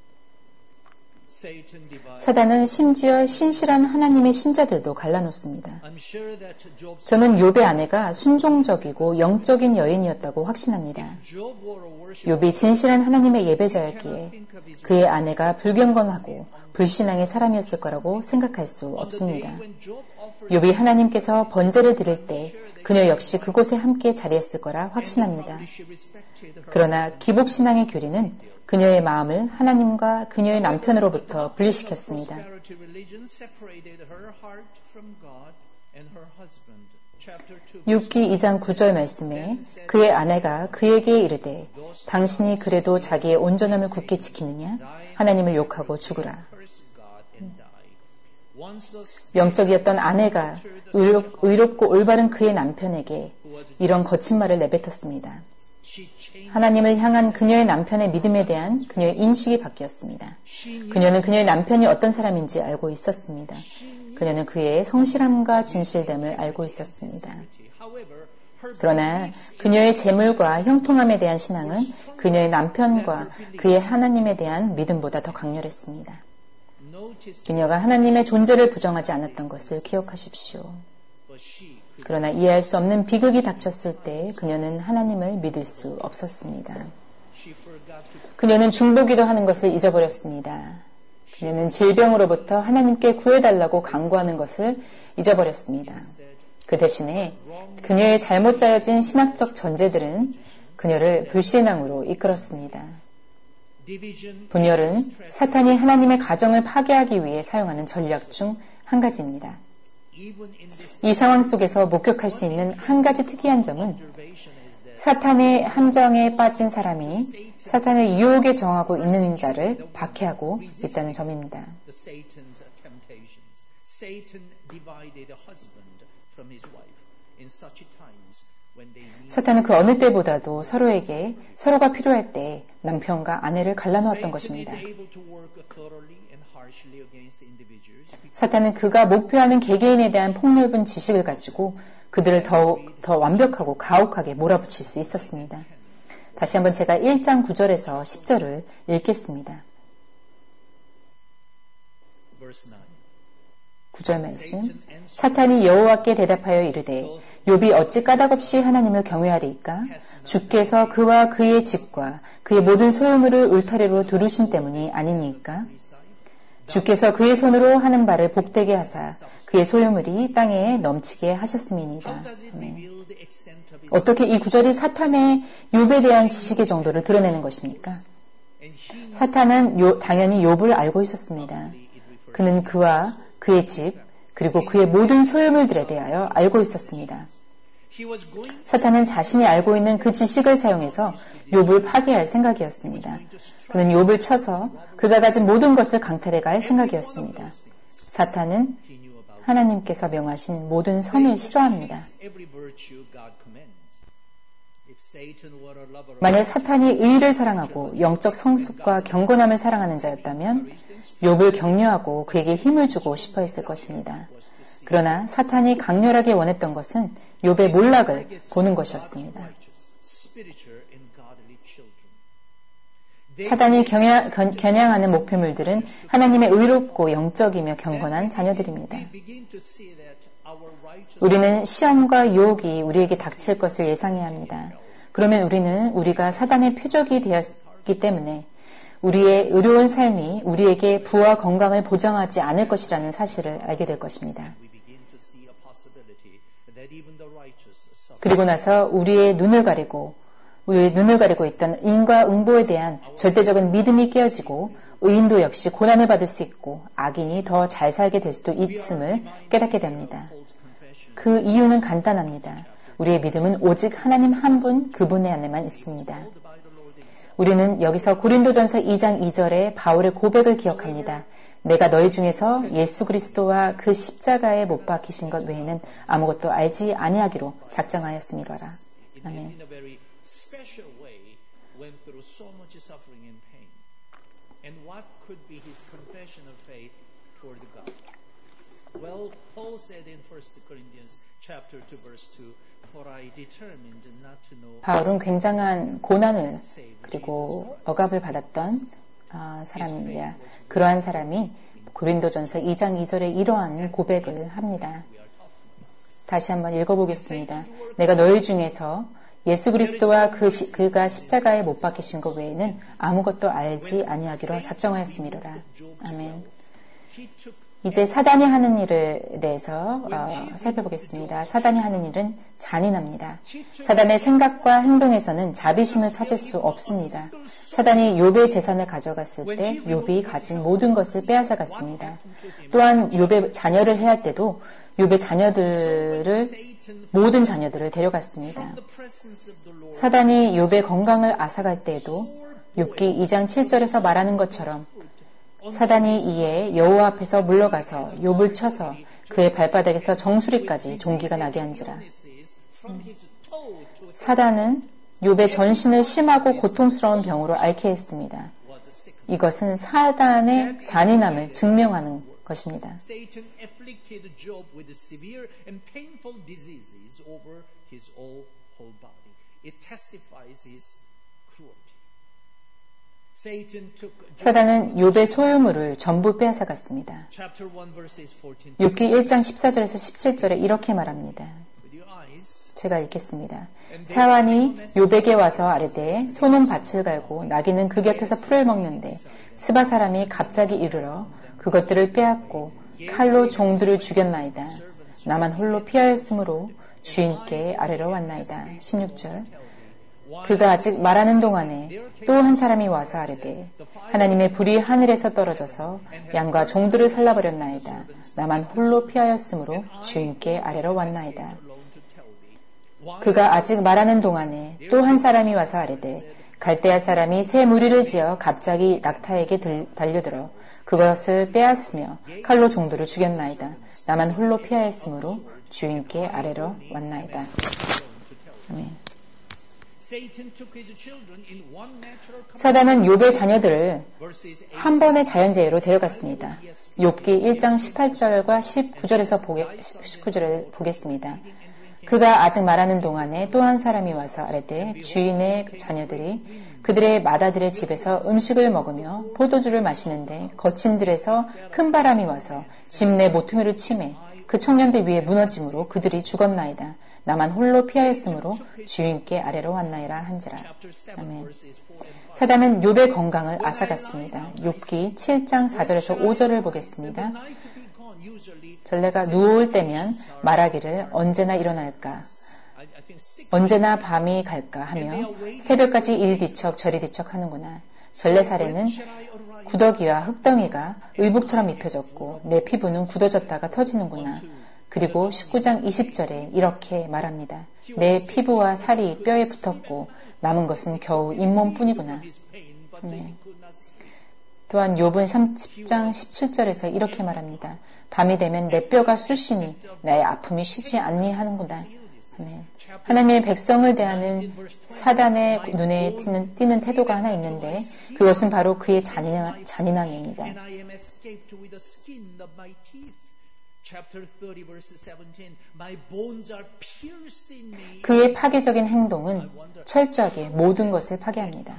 사단은 심지어 신실한 하나님의 신자들도 갈라놓습니다. 저는 욥의 아내가 순종적이고 영적인 여인이었다고 확신합니다. 욥이 진실한 하나님의 예배자였기에 그의 아내가 불경건하고 불신앙의 사람이었을 거라고 생각할 수 없습니다. 욥이 하나님께서 번제를 드릴 때 그녀 역시 그곳에 함께 자리했을 거라 확신합니다. 그러나 기복신앙의 교리는 그녀의 마음을 하나님과 그녀의 남편으로부터 분리시켰습니다. 욥기 이 장 구 절 말씀에 그의 아내가 그에게 이르되 당신이 그래도 자기의 온전함을 굳게 지키느냐? 하나님을 욕하고 죽으라. 영적이었던 아내가 의롭고 올바른 그의 남편에게 이런 거친 말을 내뱉었습니다. 하나님을 향한 그녀의 남편의 믿음에 대한 그녀의 인식이 바뀌었습니다. 그녀는 그녀의 남편이 어떤 사람인지 알고 있었습니다. 그녀는 그의 성실함과 진실됨을 알고 있었습니다. 그러나 그녀의 재물과 형통함에 대한 신앙은 그녀의 남편과 그의 하나님에 대한 믿음보다 더 강렬했습니다. 그녀가 하나님의 존재를 부정하지 않았던 것을 기억하십시오. 그러나 이해할 수 없는 비극이 닥쳤을 때 그녀는 하나님을 믿을 수 없었습니다. 그녀는 중보기도 하는 것을 잊어버렸습니다. 그녀는 질병으로부터 하나님께 구해달라고 간구하는 것을 잊어버렸습니다. 그 대신에 그녀의 잘못 짜여진 신학적 전제들은 그녀를 불신앙으로 이끌었습니다. 분열은 사탄이 하나님의 가정을 파괴하기 위해 사용하는 전략 중 한 가지입니다. 이 상황 속에서 목격할 수 있는 한 가지 특이한 점은 사탄의 함정에 빠진 사람이 사탄의 유혹에 정하고 있는 자를 박해하고 있다는 점입니다. 사탄은 그 어느 때보다도 서로에게 서로가 필요할 때 남편과 아내를 갈라놓았던 것입니다. 사탄은 그가 목표하는 개개인에 대한 폭넓은 지식을 가지고 그들을 더욱 더 완벽하고 가혹하게 몰아붙일 수 있었습니다. 다시 한번 제가 일 장 구 절에서 십 절을 읽겠습니다. 구 절 말씀. 사탄이 여호와께 대답하여 이르되 욥이 어찌 까닭없이 하나님을 경외하리이까? 주께서 그와 그의 집과 그의 모든 소유물을 울타리로 두르신 때문이 아니니까? 주께서 그의 손으로 하는 바를 복되게 하사 그의 소유물이 땅에 넘치게 하셨음이니이다. 아멘. 어떻게 이 구절이 사탄의 욥에 대한 지식의 정도를 드러내는 것입니까? 사탄은 요, 당연히 욥을 알고 있었습니다. 그는 그와 그의 집 그리고 그의 모든 소유물들에 대하여 알고 있었습니다. 사탄은 자신이 알고 있는 그 지식을 사용해서 욥을 파괴할 생각이었습니다. 그는 욥을 쳐서 그가 가진 모든 것을 강탈해갈 생각이었습니다. 사탄은 하나님께서 명하신 모든 선을 싫어합니다. 만약 사탄이 의를 사랑하고 영적 성숙과 경건함을 사랑하는 자였다면 욥을 격려하고 그에게 힘을 주고 싶어 했을 것입니다. 그러나 사탄이 강렬하게 원했던 것은 욥의 몰락을 보는 것이었습니다. 사단이 겨냥, 겨냥하는 목표물들은 하나님의 의롭고 영적이며 경건한 자녀들입니다. 우리는 시험과 유혹이 우리에게 닥칠 것을 예상해야 합니다. 그러면 우리는 우리가 사단의 표적이 되었기 때문에 우리의 의로운 삶이 우리에게 부와 건강을 보장하지 않을 것이라는 사실을 알게 될 것입니다. 그리고 나서 우리의 눈을 가리고 우리의 눈을 가리고 있던 인과응보에 대한 절대적인 믿음이 깨어지고 의인도 역시 고난을 받을 수 있고 악인이 더 잘 살게 될 수도 있음을 깨닫게 됩니다. 그 이유는 간단합니다. 우리의 믿음은 오직 하나님 한 분 그분의 안에만 있습니다. 우리는 여기서 고린도전서 이 장 이 절의 바울의 고백을 기억합니다. 내가 너희 중에서 예수 그리스도와 그 십자가에 못 박히신 것 외에는 아무것도 알지 아니하기로 작정하였음이로라. 아멘. Well, Paul said in First Corinthians chapter two verse two, for I determined not to know. 바울은 굉장한 고난을 그리고 억압을 받았던 어, 사람입니다. 그러한 사람이 고린도전서 이 장 이 절에 이러한 고백을 합니다. 다시 한번 읽어보겠습니다. 내가 너희 중에서 예수 그리스도와 그 시, 그가 십자가에 못 박히신 것 외에는 아무것도 알지 아니하기로 작정하였음이로라. 아멘. 이제 사단이 하는 일에 대해서 어, 살펴보겠습니다. 사단이 하는 일은 잔인합니다. 사단의 생각과 행동에서는 자비심을 찾을 수 없습니다. 사단이 욥의 재산을 가져갔을 때 욥이 가진 모든 것을 빼앗아 갔습니다. 또한 욥의 자녀를 해할 때도 욥의 자녀들을 모든 자녀들을 데려갔습니다. 사단이 욥의 건강을 앗아갈 때에도 욥기 이 장 칠 절에서 말하는 것처럼 사단이 이에 여호와 앞에서 물러가서 욥을 쳐서 그의 발바닥에서 정수리까지 종기가 나게 한지라. 사단은 욥의 전신을 심하고 고통스러운 병으로 앓게 했습니다. 이것은 사단의 잔인함을 증명하는 것입니다. 사단은 욥의 소유물을 전부 빼앗아갔습니다. 욥기 일 장 십사 절에서 십칠 절에 이렇게 말합니다. 제가 읽겠습니다. 사환이 욥에게 와서 아뢰되 소는 밭을 갈고 나귀는 그 곁에서 풀을 먹는데 스바 사람이 갑자기 이르러 그것들을 빼앗고 칼로 종들을 죽였나이다. 나만 홀로 피하였으므로 주인께 아뢰러 왔나이다. 십육 절. 그가 아직 말하는 동안에 또 한 사람이 와서 아뢰되 하나님의 불이 하늘에서 떨어져서 양과 종들을 살라버렸나이다. 나만 홀로 피하였으므로 주인께 아뢰러 왔나이다. 그가 아직 말하는 동안에 또 한 사람이 와서 아뢰되 갈대아 사람이 새 무리를 지어 갑자기 낙타에게 들, 달려들어 그것을 빼앗으며 칼로 종들을 죽였나이다. 나만 홀로 피하였으므로 주인께 아뢰러 왔나이다. 아멘. 사단은 욥의 자녀들을 한 번의 자연재해로 데려갔습니다. 욥기 일 장 십팔 절과 십구 절에서 보게, 십구 절을 보겠습니다. 그가 아직 말하는 동안에 또 한 사람이 와서 아뢰되 주인의 자녀들이 그들의 마다들의 집에서 음식을 먹으며 포도주를 마시는데 거친 들에서 큰 바람이 와서 집 내 모퉁이를 치매 그 청년들 위에 무너짐으로 그들이 죽었나이다. 나만 홀로 피하였으므로 주인께 아뢰러 왔나이라 한지라. 아멘. 사단은 욥의 건강을 앗아갔습니다. 욥기 칠 장 사 절에서 오 절을 보겠습니다. 전래가 누울 때면 말하기를 언제나 일어날까 언제나 밤이 갈까 하며 새벽까지 이리 뒤척 저리 뒤척 하는구나. 전래살에는 구더기와 흙덩이가 의복처럼 입혀졌고 내 피부는 굳어졌다가 터지는구나. 그리고 십구 장 이십 절에 이렇게 말합니다. 내 피부와 살이 뼈에 붙었고 남은 것은 겨우 잇몸뿐이구나. 네. 또한 욥은 삼십 장 십칠 절에서 이렇게 말합니다. 밤이 되면 내 뼈가 쑤시니 나의 아픔이 쉬지 않니 하는구나. 네. 하나님의 백성을 대하는 사단의 눈에 띄는, 띄는 태도가 하나 있는데 그것은 바로 그의 잔인함, 잔인함입니다. 그의 파괴적인 행동은 철저하게 모든 것을 파괴합니다.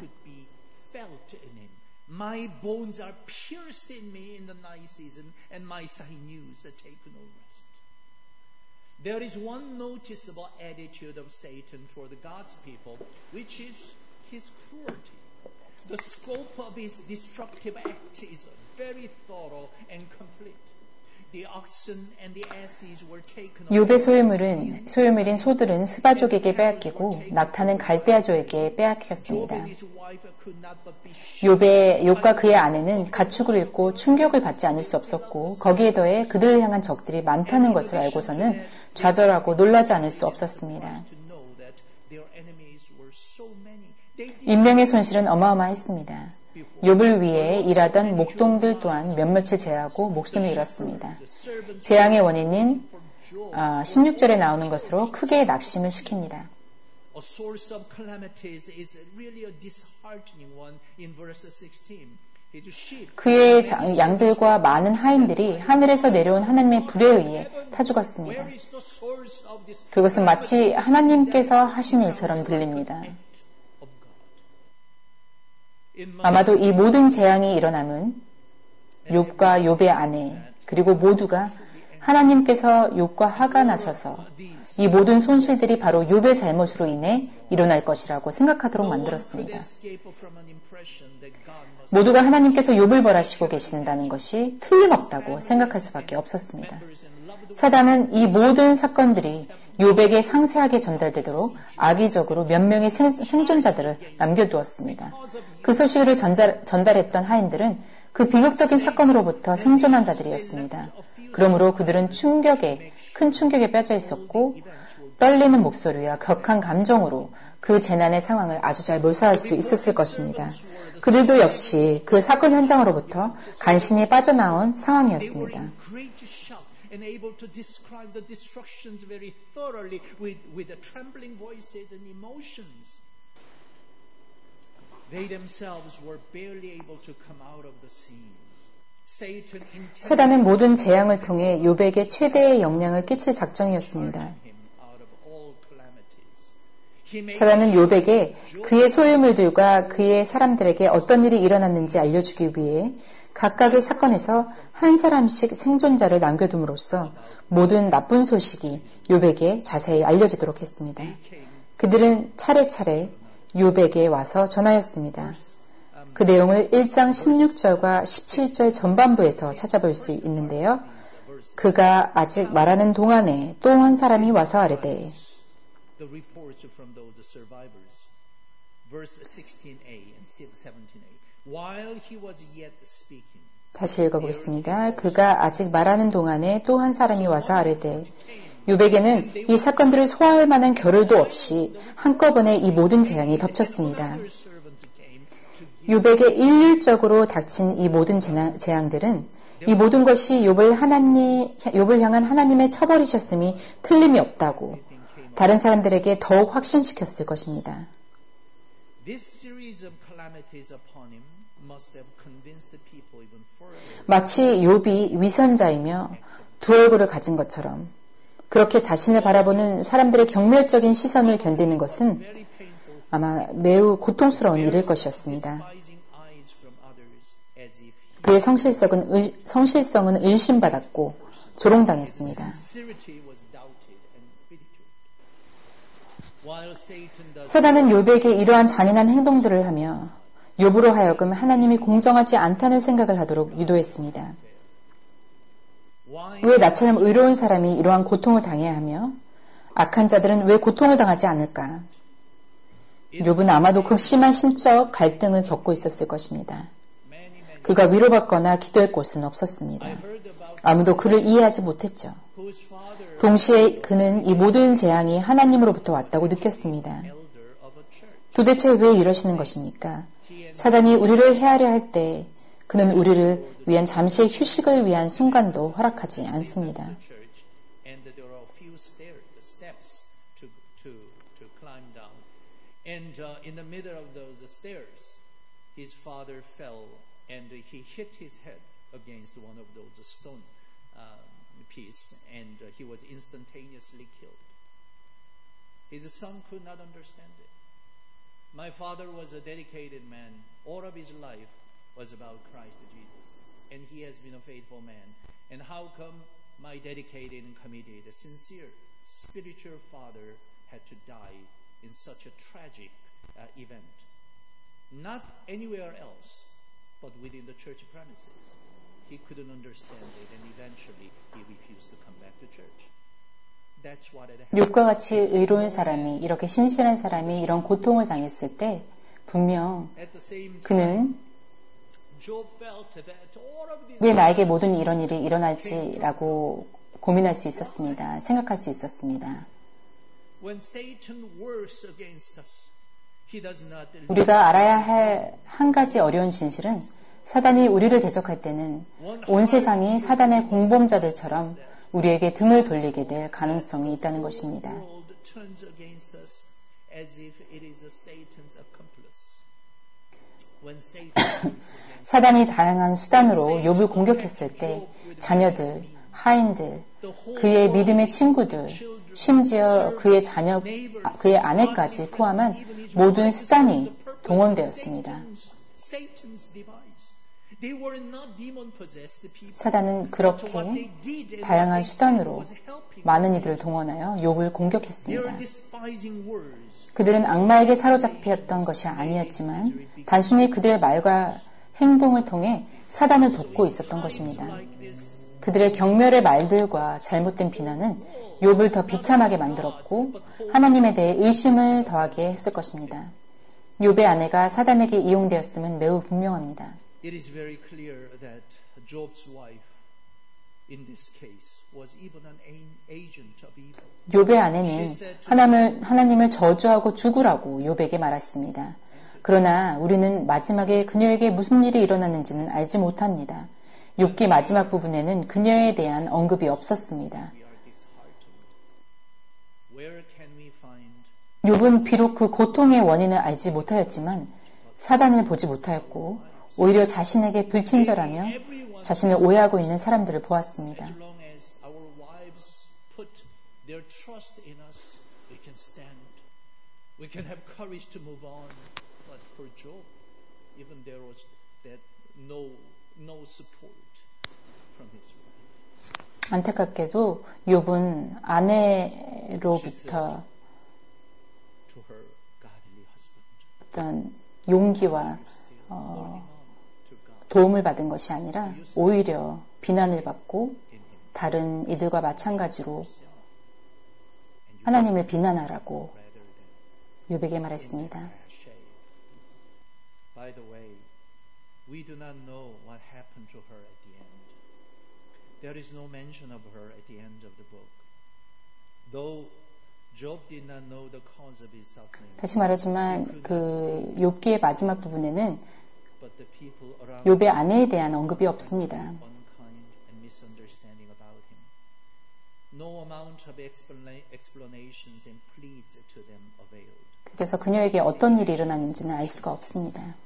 My bones are pierced in me in the night season, and my sinews are taken no rest. There is one noticeable attitude of Satan toward God's people, which is his cruelty. The scope of his destructive act is very thorough and complete. 욥의 소유물은 소유물인 소들은 스바족에게 빼앗기고 낙타는 갈대아족에게 빼앗겼습니다. 욥의 욥과 그의 아내는 가축을 잃고 충격을 받지 않을 수 없었고 거기에 더해 그들을 향한 적들이 많다는 것을 알고서는 좌절하고 놀라지 않을 수 없었습니다. 인명의 손실은 어마어마했습니다. 욥을 위해 일하던 목동들 또한 몇몇을 제하고 목숨을 잃었습니다. 재앙의 원인은 십육 절에 나오는 것으로 크게 낙심을 시킵니다. 그의 양들과 많은 하인들이 하늘에서 내려온 하나님의 불에 의해 타 죽었습니다. 그것은 마치 하나님께서 하신 일처럼 들립니다. 아마도 이 모든 재앙이 일어남은 욥과 욥의 아내 그리고 모두가 하나님께서 욥과 화가 나셔서 이 모든 손실들이 바로 욥의 잘못으로 인해 일어날 것이라고 생각하도록 만들었습니다. 모두가 하나님께서 욥을 벌하시고 계신다는 것이 틀림없다고 생각할 수밖에 없었습니다. 사단은 이 모든 사건들이 욥에게 상세하게 전달되도록 악의적으로 몇 명의 생, 생존자들을 남겨두었습니다. 그 소식을 전달, 전달했던 하인들은 그 비극적인 사건으로부터 생존한 자들이었습니다. 그러므로 그들은 충격에, 큰 충격에 빠져 있었고 떨리는 목소리와 격한 감정으로 그 재난의 상황을 아주 잘 묘사할 수 있었을 것입니다. 그들도 역시 그 사건 현장으로부터 간신히 빠져나온 상황이었습니다. and able to describe the destructions very thoroughly with, with the trembling voices and emotions. They themselves were barely able to come out of the scene. 사단은 모든 재앙을 통해 욥에게 최대의 영향을 끼칠 작정이었습니다. 사단은 욥에게 그의 소유물들과 그의 사람들에게 어떤 일이 일어났는지 알려주기 위해 각각의 사건에서 한 사람씩 생존자를 남겨둠으로써 모든 나쁜 소식이 욥에게 자세히 알려지도록 했습니다. 그들은 차례차례 욥에게 와서 전하였습니다. 그 내용을 일 장 십육 절과 십칠 절 전반부에서 찾아볼 수 있는데요. 그가 아직 말하는 동안에 또 한 사람이 와서 아뢰되 다시 읽어보겠습니다. 그가 아직 말하는 동안에 또 한 사람이 와서 아뢰되 욥에게는 이 사건들을 소화할 만한 겨를도 없이 한꺼번에 이 모든 재앙이 덮쳤습니다. 욥에게 일률적으로 닥친 이 모든 재난, 재앙들은 이 모든 것이 욥을 하나님, 욥을 향한 하나님의 처벌이셨음이 틀림이 없다고 다른 사람들에게 더욱 확신시켰을 것입니다. 마치 욥이 위선자이며 두 얼굴을 가진 것처럼 그렇게 자신을 바라보는 사람들의 경멸적인 시선을 견디는 것은 아마 매우 고통스러운 일일 것이었습니다. 그의 성실성은, 의, 성실성은 의심받았고 조롱당했습니다. 사단은 욥에게 이러한 잔인한 행동들을 하며 욥으로 하여금 하나님이 공정하지 않다는 생각을 하도록 유도했습니다. 왜 나처럼 의로운 사람이 이러한 고통을 당해야 하며 악한 자들은 왜 고통을 당하지 않을까? 욥은 아마도 극심한 신적 갈등을 겪고 있었을 것입니다. 그가 위로받거나 기도할 곳은 없었습니다. 아무도 그를 이해하지 못했죠. 동시에 그는 이 모든 재앙이 하나님으로부터 왔다고 느꼈습니다. 도대체 왜 이러시는 것입니까? 사단이 우리를 해하려 할 때 그는 우리를 위한 잠시의 휴식을 위한 순간도 허락하지 않습니다. And uh, in the middle of those stairs, his father fell and he hit his head against one of those stone uh, pieces, and uh, he was instantaneously killed. His son could not understand it. My father was a dedicated man. All of his life was about Christ Jesus, and he has been a faithful man. And how come my dedicated and committed, sincere, spiritual father had to die in such a tragic uh, event? Not anywhere else, but within the church premises. He couldn't understand it, and eventually he refused to come back to church. That's what it happened. 욥과 같이 의로운 사람이, 이렇게 신실한 사람이 이런 고통을 당했을 때 분명 그는 왜 나에게 모든 이런 일이 일어날지라고 고민할 수 있었습니다. 생각할 수 있었습니다. 우리가 알아야 할 한 가지 어려운 진실은 사단이 우리를 대적할 때는 온 세상이 사단의 공범자들처럼 우리에게 등을 돌리게 될 가능성이 있다는 것입니다. 사단이 다양한 수단으로 욥을 공격했을 때 자녀들, 하인들, 그의 믿음의 친구들, 심지어 그의 자녀, 그의 아내까지 포함한 모든 수단이 동원되었습니다. 사단은 그렇게 다양한 수단으로 많은 이들을 동원하여 욥을 공격했습니다. 그들은 악마에게 사로잡혔던 것이 아니었지만 단순히 그들의 말과 행동을 통해 사단을 돕고 있었던 것입니다. 그들의 경멸의 말들과 잘못된 비난은 욥을 더 비참하게 만들었고 하나님에 대해 의심을 더하게 했을 것입니다. 욥의 아내가 사단에게 이용되었음은 매우 분명합니다. It is very clear that Job's wife in this case was even an agent of evil. 욥의 아내는 하나님을, 하나님을 저주하고 죽으라고 욥에게 말했습니다. 그러나 우리는 마지막에 그녀에게 무슨 일이 일어났는지는 알지 못합니다. 욥기 마지막 부분에는 그녀에 대한 언급이 없었습니다. 욥은 비록 그 고통의 원인을 알지 못하였지만 사단을 보지 못하였고 오히려 자신에게 불친절하며 자신을 오해하고 있는 사람들을 보았습니다. 안타깝게도 욥은 아내로부터 어떤 용기와 어, 도움을 받은 것이 아니라 오히려 비난을 받고 다른 이들과 마찬가지로 하나님을 비난하라고 욥에게 말했습니다. By the way, we do not know what happened to her at the end. There is no mention of her at the end of the book. Though Job did not know the cause of his suffering. 다시 말하지만 그 욥기의 마지막 부분에는 욥의 아내에 대한 언급이 없습니다. 그래서 그녀에게 어떤 일이 일어났는지는 알 수가 없습니다.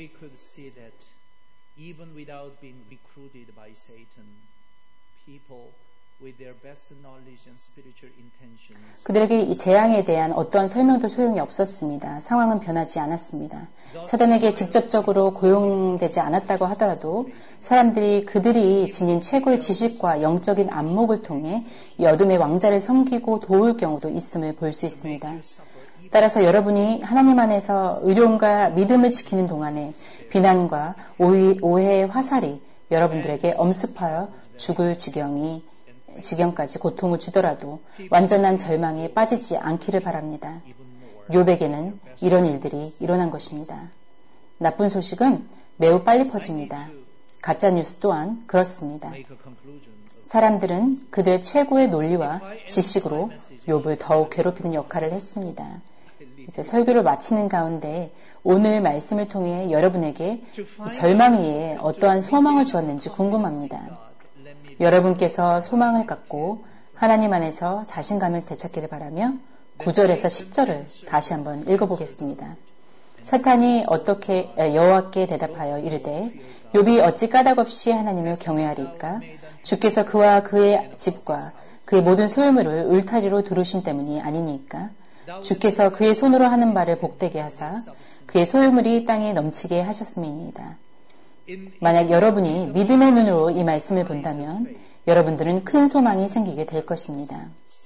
그들에게 이 재앙에 대한 어떠한 설명도 소용이 없었습니다. 상황은 변하지 않았습니다. 사단에게 직접적으로 고용되지 않았다고 하더라도 사람들이 그들이 지닌 최고의 지식과 영적인 안목을 통해 이 어둠의 왕자를 섬기고 도울 경우도 있음을 볼 수 있습니다. 따라서 여러분이 하나님 안에서 의로움과 믿음을 지키는 동안에 비난과 오해의 화살이 여러분들에게 엄습하여 죽을 지경이 지경까지 고통을 주더라도 완전한 절망에 빠지지 않기를 바랍니다. 욥에게는 이런 일들이 일어난 것입니다. 나쁜 소식은 매우 빨리 퍼집니다. 가짜뉴스 또한 그렇습니다. 사람들은 그들의 최고의 논리와 지식으로 욥을 더욱 괴롭히는 역할을 했습니다. 이제 설교를 마치는 가운데 오늘 말씀을 통해 여러분에게 절망 위에 어떠한 소망을 주었는지 궁금합니다. 여러분께서 소망을 갖고 하나님 안에서 자신감을 되찾기를 바라며 구 절에서 십 절을 다시 한번 읽어보겠습니다. 사탄이 어떻게 여호와께 대답하여 이르되 욥이 어찌 까닭없이 하나님을 경외하리까? 주께서 그와 그의 집과 그의 모든 소유물을 울타리로 두르심 때문이 아니니까? 주께서 그의 손으로 하는 바를 복되게 하사 그의 소유물이 땅에 넘치게 하셨음이니이다. 만약 여러분이 믿음의 눈으로 이 말씀을 본다면 여러분들은 큰 소망이 생기게 될 것입니다.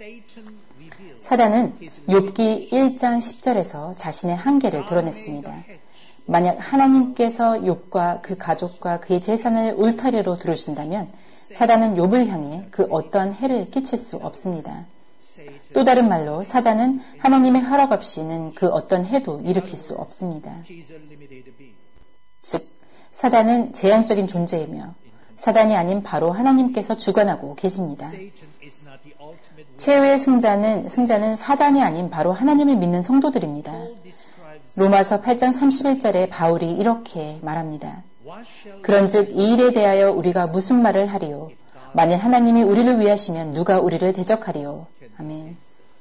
사단은 욥기 일 장 십 절에서 자신의 한계를 드러냈습니다. 만약 하나님께서 욥과 그 가족과 그의 재산을 울타리로 두르신다면 사단은 욥을 향해 그 어떠한 해를 끼칠 수 없습니다. 또 다른 말로 사단은 하나님의 허락 없이는 그 어떤 해도 일으킬 수 없습니다. 즉 사단은 제한적인 존재이며 사단이 아닌 바로 하나님께서 주관하고 계십니다. 최후의 승자는, 승자는 사단이 아닌 바로 하나님을 믿는 성도들입니다. 로마서 팔 장 삼십일 절에 바울이 이렇게 말합니다. 그런즉 이 일에 대하여 우리가 무슨 말을 하리요? 만일 하나님이 우리를 위하시면 누가 우리를 대적하리요? 아멘.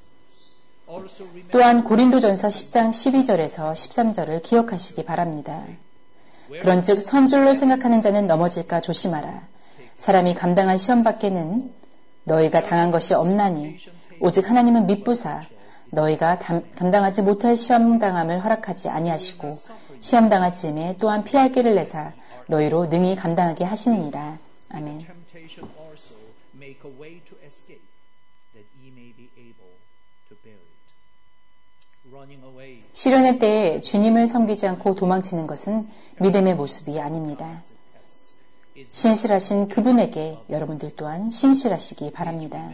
또한 고린도전서 십 장 십이 절에서 십삼 절을 기억하시기 바랍니다. 그런즉 선줄로 생각하는 자는 넘어질까 조심하라. 사람이 감당한 시험 밖에는 너희가 당한 것이 없나니 오직 하나님은 미쁘사 너희가 담, 감당하지 못할 시험당함을 허락하지 아니하시고 시험당할 즈음에 또한 피할 길을 내사 너희로 능히 감당하게 하시니라. 아멘. 시련의 때에 주님을 섬기지 않고 도망치는 것은 믿음의 모습이 아닙니다. 신실하신 그분에게 여러분들 또한 신실하시기 바랍니다.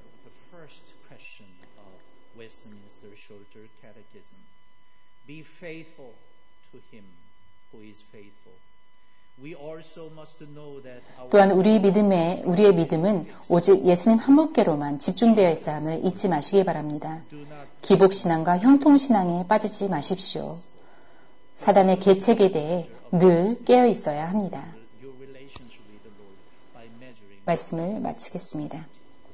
또한 우리 믿음의, 우리의 믿음은 오직 예수님 한 분께로만 집중되어 있어야 함을 잊지 마시기 바랍니다. 기복신앙과 형통신앙에 빠지지 마십시오. 사단의 계책에 대해 늘 깨어 있어야 합니다. 말씀을 마치겠습니다.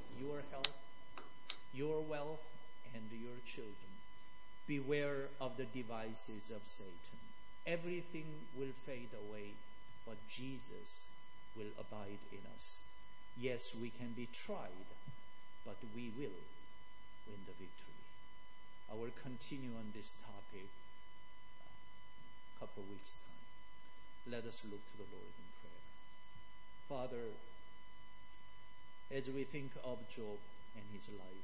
Beware of the devices of Satan. Everything will fade away, but Jesus will abide in us. Yes, we can be tried, but we will win the victory. I will continue on this topic a couple of weeks' time. Let us look to the Lord in prayer. Father, as we think of Job and his life,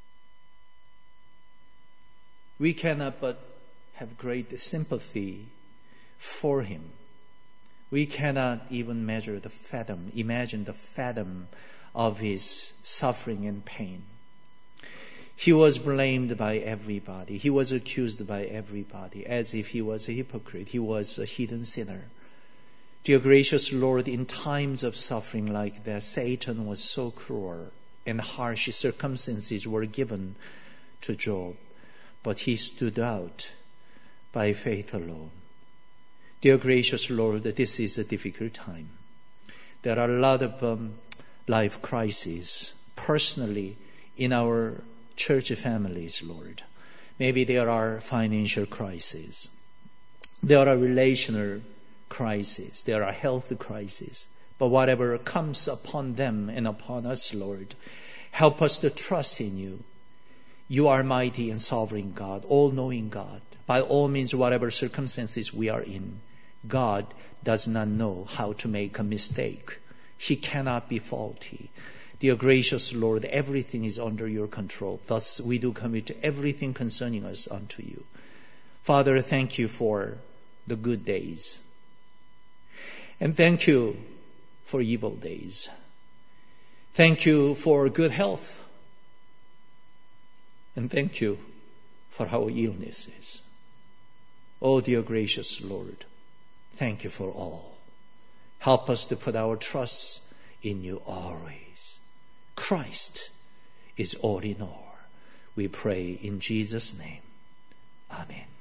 we cannot but have great sympathy for him. We cannot even measure the fathom, imagine the fathom of his suffering and pain. He was blamed by everybody. He was accused by everybody as if he was a hypocrite. He was a hidden sinner. Dear gracious Lord, in times of suffering like that, Satan was so cruel and harsh circumstances were given to Job. But he stood out by faith alone. Dear gracious Lord, this is a difficult time. There are a lot of um, life crises personally in our church families, Lord. Maybe there are financial crises. There are relational crises. There are health crises. But whatever comes upon them and upon us, Lord, help us to trust in you. You are mighty and sovereign God, all-knowing God. By all means, whatever circumstances we are in, God does not know how to make a mistake. He cannot be faulty. Dear gracious Lord, everything is under your control. Thus, we do commit everything concerning us unto you. Father, thank you for the good days. And thank you for evil days. Thank you for good health. And thank you for our illnesses. Oh, dear gracious Lord, thank you for all. Help us to put our trust in you always. Christ is all in all. We pray in Jesus' name. Amen.